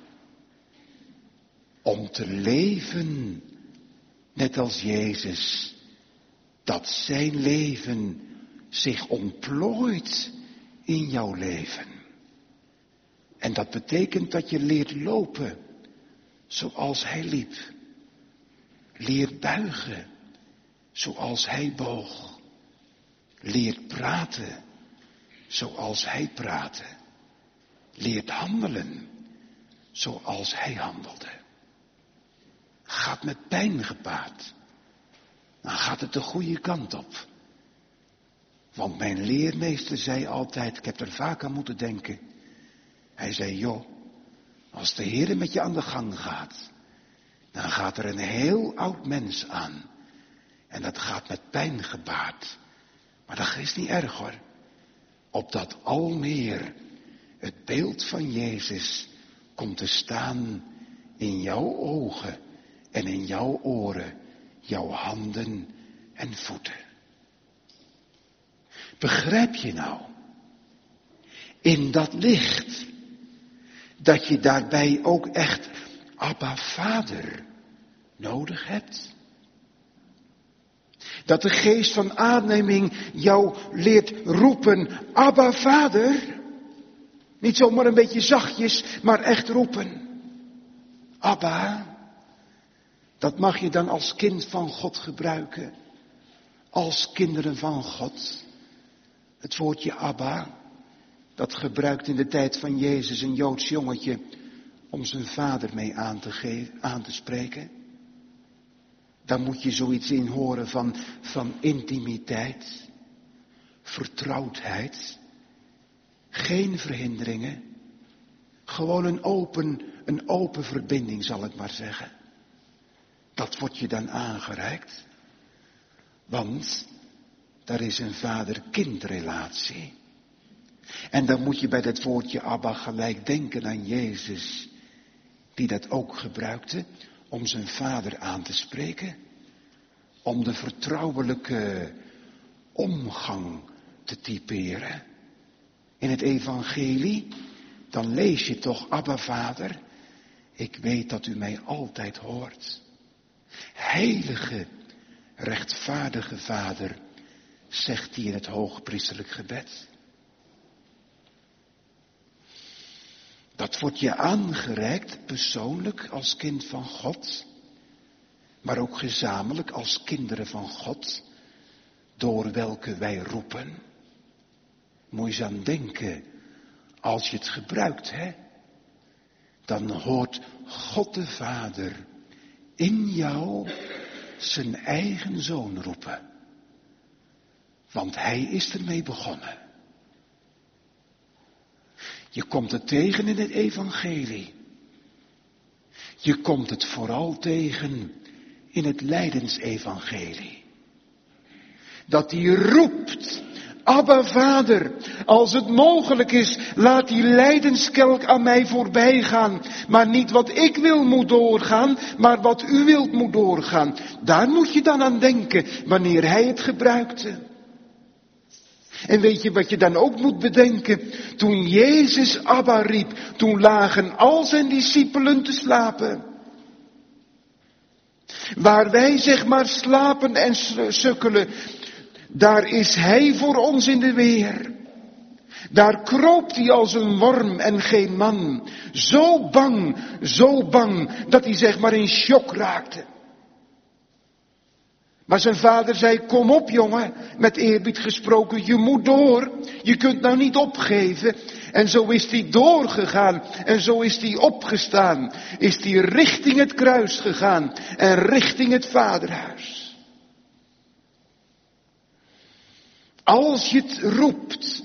om te leven net als Jezus, dat zijn leven zich ontplooit in jouw leven. En dat betekent dat je leert lopen zoals hij liep. Leert buigen zoals hij boog. Leert praten zoals hij praatte. Leert handelen zoals hij handelde. Gaat met pijn gepaard. Dan gaat het de goede kant op. Want mijn leermeester zei altijd, ik heb er vaak aan moeten denken. Hij zei, joh, als de Heer met je aan de gang gaat, dan gaat er een heel oud mens aan. En dat gaat met pijn gebaard. Maar dat is niet erg hoor. Opdat al meer het beeld van Jezus komt te staan in jouw ogen en in jouw oren, jouw handen en voeten. Begrijp je nou, in dat licht, dat je daarbij ook echt Abba Vader nodig hebt? Dat de geest van aanneming jou leert roepen, Abba Vader. Niet zomaar een beetje zachtjes, maar echt roepen. Abba. Dat mag je dan als kind van God gebruiken. Als kinderen van God. Het woordje Abba, Dat gebruikt in de tijd van Jezus een Joods jongetje om zijn vader mee aan te, geven, aan te spreken. Dan moet je zoiets in horen van, van intimiteit, vertrouwdheid, geen verhinderingen. Gewoon een open, een open verbinding, zal ik maar zeggen. Dat wordt je dan aangereikt. Want daar is een vader-kindrelatie. En dan moet je bij dat woordje Abba gelijk denken aan Jezus, die dat ook gebruikte om zijn vader aan te spreken. Om de vertrouwelijke omgang te typeren. In het evangelie, dan lees je toch, Abba Vader, ik weet dat u mij altijd hoort. Heilige, rechtvaardige Vader, zegt hij in het hoogpriesterlijk gebed. Dat wordt je aangereikt persoonlijk als kind van God, maar ook gezamenlijk als kinderen van God, door welke wij roepen. Moet je eens aan denken, als je het gebruikt, hè, dan hoort God de Vader in jou zijn eigen zoon roepen. Want hij is ermee begonnen. Je komt het tegen in het evangelie. Je komt het vooral tegen in het lijdensevangelie. Dat hij roept, Abba Vader, als het mogelijk is, laat die lijdenskelk aan mij voorbij gaan. Maar niet wat ik wil moet doorgaan, maar wat u wilt moet doorgaan. Daar moet je dan aan denken, wanneer hij het gebruikte. En weet je wat je dan ook moet bedenken? Toen Jezus Abba riep, toen lagen al zijn discipelen te slapen. Waar wij zeg maar slapen en sukkelen, daar is hij voor ons in de weer. Daar kroopt hij als een worm en geen man. Zo bang, zo bang, dat hij zeg maar in shock raakte. Maar zijn vader zei, kom op jongen, met eerbied gesproken, je moet door. Je kunt nou niet opgeven. En zo is hij doorgegaan en zo is hij opgestaan. Is hij richting het kruis gegaan en richting het vaderhuis. Als je het roept,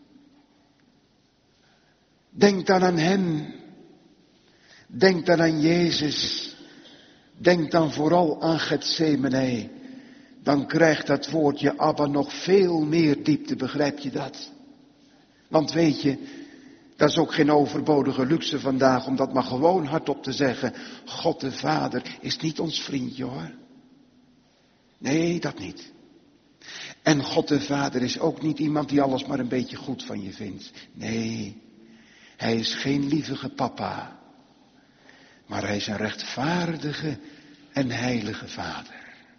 denk dan aan hem. Denk dan aan Jezus. Denk dan vooral aan Getsemane. Dan krijgt dat woordje Abba nog veel meer diepte, begrijp je dat? Want weet je, dat is ook geen overbodige luxe vandaag om dat maar gewoon hardop te zeggen. God de Vader is niet ons vriendje hoor. Nee, dat niet. En God de Vader is ook niet iemand die alles maar een beetje goed van je vindt. Nee, hij is geen lievige papa. Maar hij is een rechtvaardige en heilige Vader.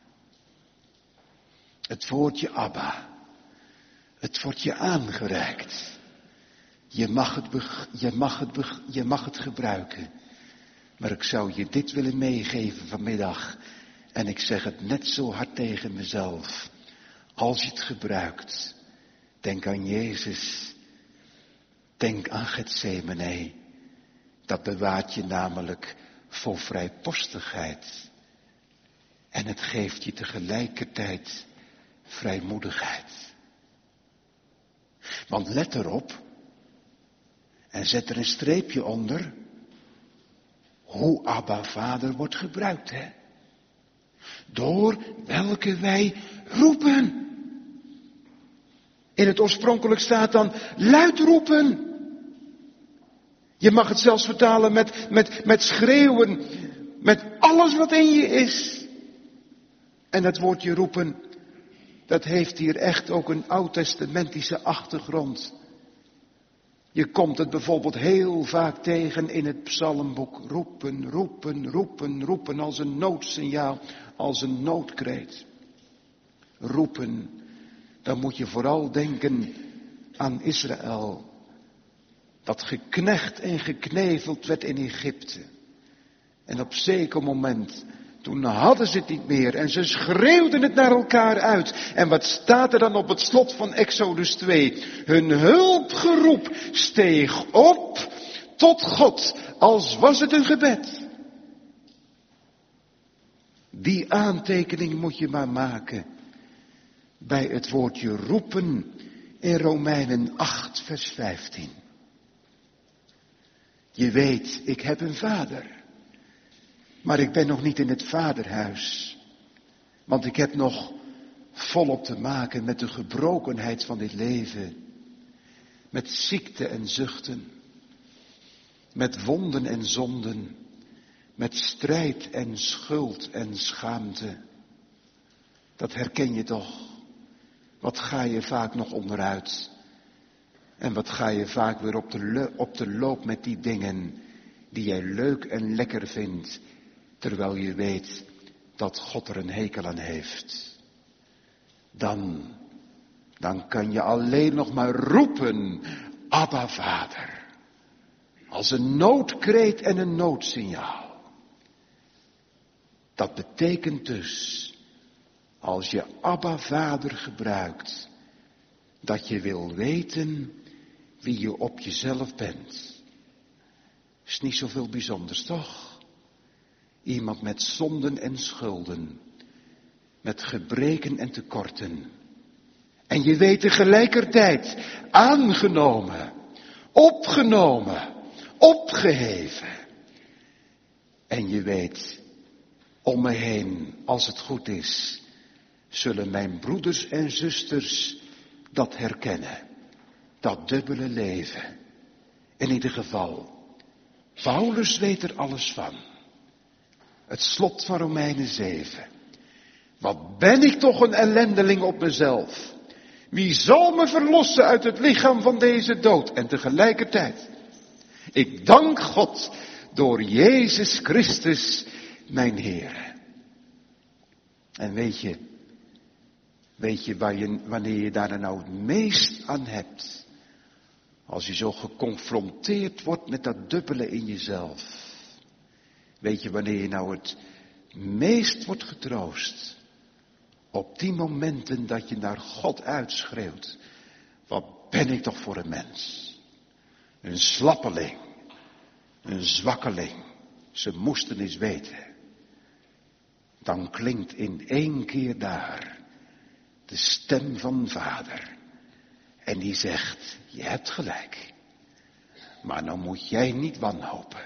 Het woordje Abba, het wordt je aangereikt. Je mag het, beg- je mag het, beg- je mag het gebruiken. Maar ik zou je dit willen meegeven vanmiddag. En ik zeg het net zo hard tegen mezelf. Als je het gebruikt, denk aan Jezus. Denk aan Getsemane. Dat bewaart je namelijk voor vrijpostigheid. En het geeft je tegelijkertijd vrijmoedigheid. Want let erop, en zet er een streepje onder, hoe Abba Vader wordt gebruikt, hè? Door welke wij roepen. In het oorspronkelijk staat dan luid roepen. Je mag het zelfs vertalen met, met, met schreeuwen, met alles wat in je is. En dat woordje roepen, dat heeft hier echt ook een oud-testamentische achtergrond. Je komt het bijvoorbeeld heel vaak tegen in het psalmboek. Roepen, roepen, roepen, roepen als een noodsignaal, als een noodkreet. Roepen, dan moet je vooral denken aan Israël. Dat geknecht en gekneveld werd in Egypte. En op zeker moment Toen hadden ze het niet meer en ze schreeuwden het naar elkaar uit. En wat staat er dan op het slot van Exodus twee? Hun hulpgeroep steeg op tot God, als was het een gebed. Die aantekening moet je maar maken bij het woordje roepen in Romeinen acht vers vijftien. Je weet, ik heb een vader. Maar ik ben nog niet in het vaderhuis. Want ik heb nog volop te maken met de gebrokenheid van dit leven. Met ziekte en zuchten. Met wonden en zonden. Met strijd en schuld en schaamte. Dat herken je toch. Wat ga je vaak nog onderuit. En wat ga je vaak weer op de, le- op de loop met die dingen die jij leuk en lekker vindt. Terwijl je weet dat God er een hekel aan heeft. Dan, dan kan je alleen nog maar roepen, Abba Vader. Als een noodkreet en een noodsignaal. Dat betekent dus, als je Abba Vader gebruikt, dat je wil weten wie je op jezelf bent. Is niet zoveel bijzonders, toch? Iemand met zonden en schulden. Met gebreken en tekorten. En je weet tegelijkertijd aangenomen. Opgenomen. Opgeheven. En je weet om me heen, als het goed is, zullen mijn broeders en zusters dat herkennen. Dat dubbele leven. In ieder geval, Paulus weet er alles van. Het slot van Romeinen zeven. Wat ben ik toch een ellendeling op mezelf. Wie zal me verlossen uit het lichaam van deze dood? En tegelijkertijd, ik dank God door Jezus Christus, mijn Heer. En weet je, weet je, waar je wanneer je daar nou het meest aan hebt? Als je zo geconfronteerd wordt met dat dubbele in jezelf. Weet je wanneer je nou het meest wordt getroost? Op die momenten dat je naar God uitschreeuwt. Wat ben ik toch voor een mens? Een slappeling. Een zwakkeling. Ze moesten eens weten. Dan klinkt in één keer daar de stem van Vader. En die zegt, je hebt gelijk. Maar nou moet jij niet wanhopen.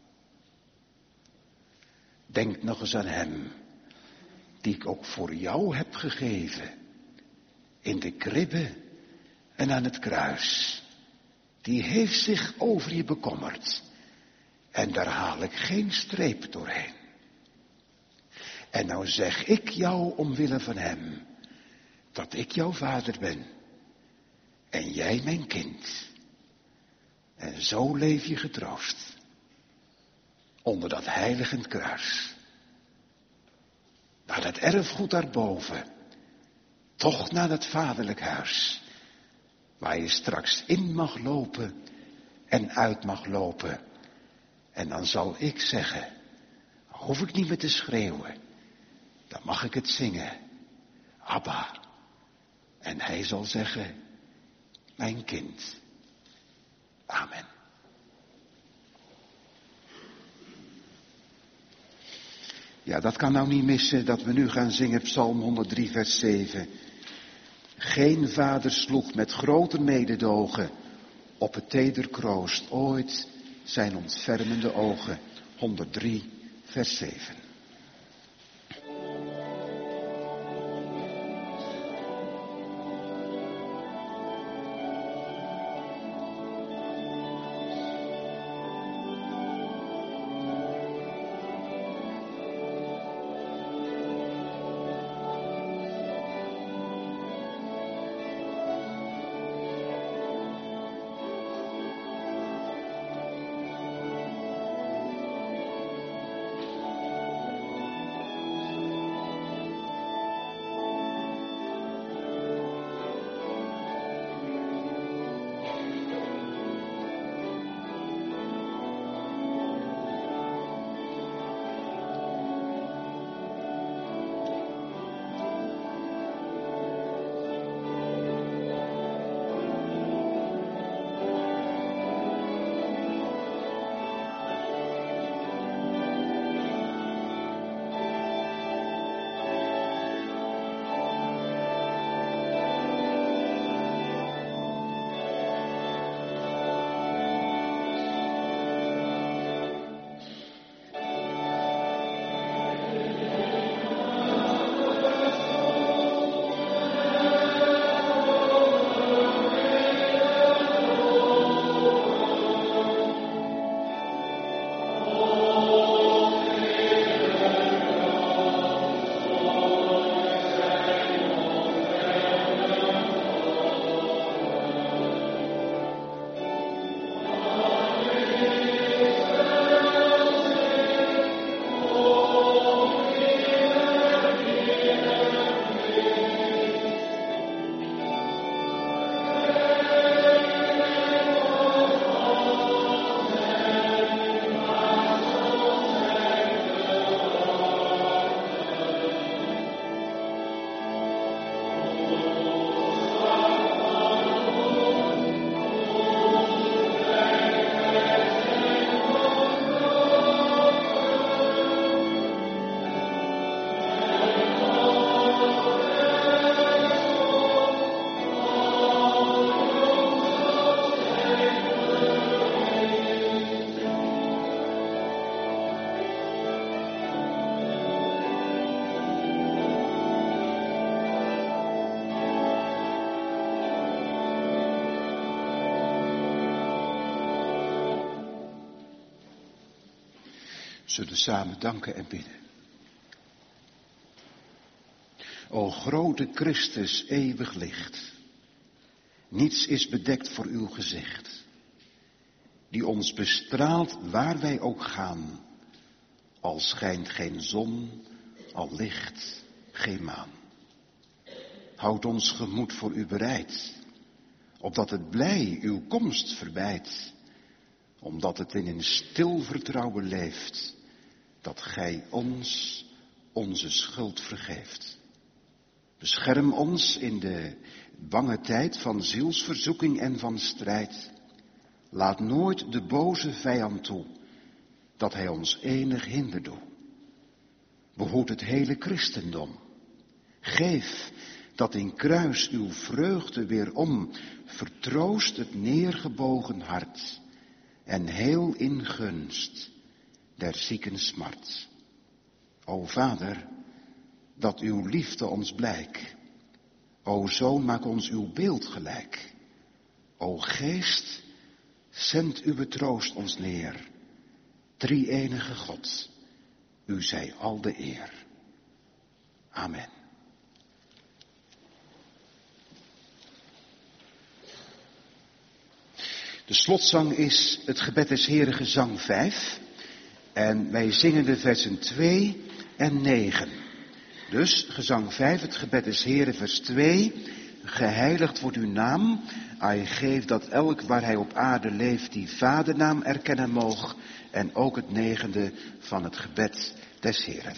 Denk nog eens aan hem, die ik ook voor jou heb gegeven. In de kribbe en aan het kruis. Die heeft zich over je bekommerd. En daar haal ik geen streep doorheen. En nou zeg ik jou omwille van hem, dat ik jouw vader ben. En jij mijn kind. En zo leef je getroost. Onder dat heiligend kruis. Naar dat erfgoed daarboven. Toch naar dat vaderlijk huis. Waar je straks in mag lopen en uit mag lopen. En dan zal ik zeggen, hoef ik niet meer te schreeuwen. Dan mag ik het zingen. Abba. En hij zal zeggen, mijn kind. Amen. Ja, dat kan nou niet missen dat we nu gaan zingen Psalm honderddrie vers zeven. Geen vader sloeg met groter mededogen op het teder kroost ooit zijn ontfermende ogen. honderddrie vers zeven. Zullen we samen danken en bidden. O grote Christus, eeuwig licht, niets is bedekt voor uw gezicht, die ons bestraalt waar wij ook gaan, al schijnt geen zon, al licht geen maan. Houd ons gemoed voor u bereid, opdat het blij uw komst verbijt, omdat het in een stil vertrouwen leeft, dat gij ons onze schuld vergeeft. Bescherm ons in de bange tijd van zielsverzoeking en van strijd. Laat nooit de boze vijand toe, dat hij ons enig hinder doet. Behoed het hele christendom. Geef dat in kruis uw vreugde weerom, vertroost het neergebogen hart en heel in gunst der zieken smart. O Vader, dat uw liefde ons blijk. O Zoon, maak ons uw beeld gelijk. O Geest, zend uw troost ons neer. Drie-enige God, u zij al de eer. Amen. De slotzang is het gebed des Heren, gezang vijf. En wij zingen de versen twee en negen. Dus gezang vijf, het gebed des Heren, vers twee. Geheiligd wordt uw naam. Hij geeft dat elk waar hij op aarde leeft die vadernaam erkennen moog. En ook het negende van het gebed des Heren.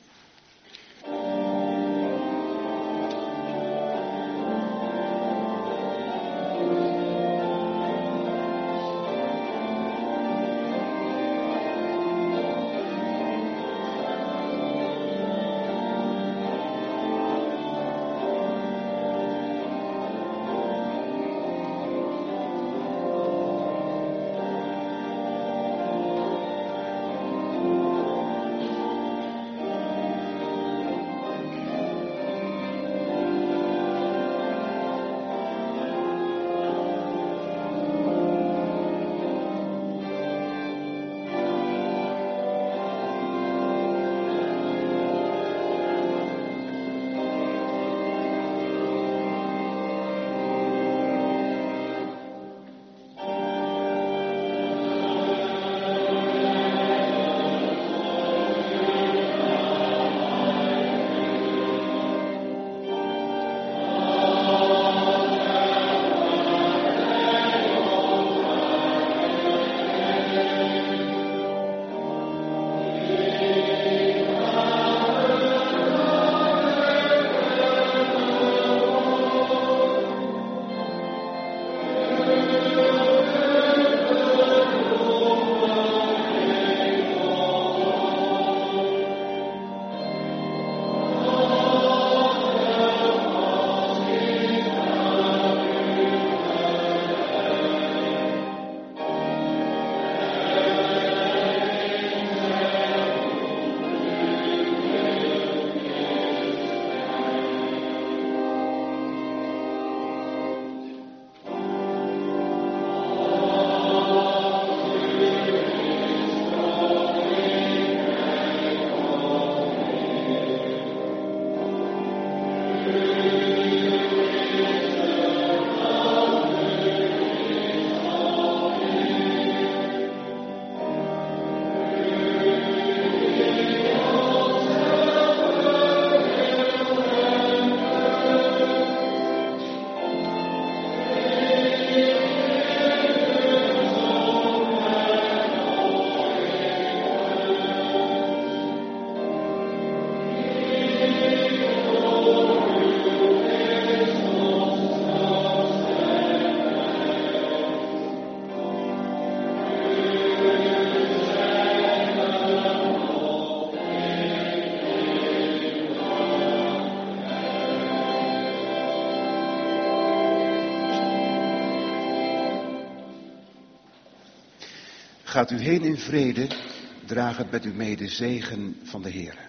Gaat u heen in vrede, draag het met u mee de zegen van de Heer.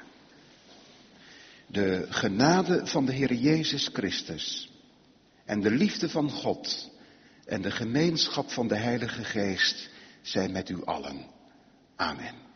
De genade van de Heer Jezus Christus en de liefde van God en de gemeenschap van de Heilige Geest zijn met u allen. Amen.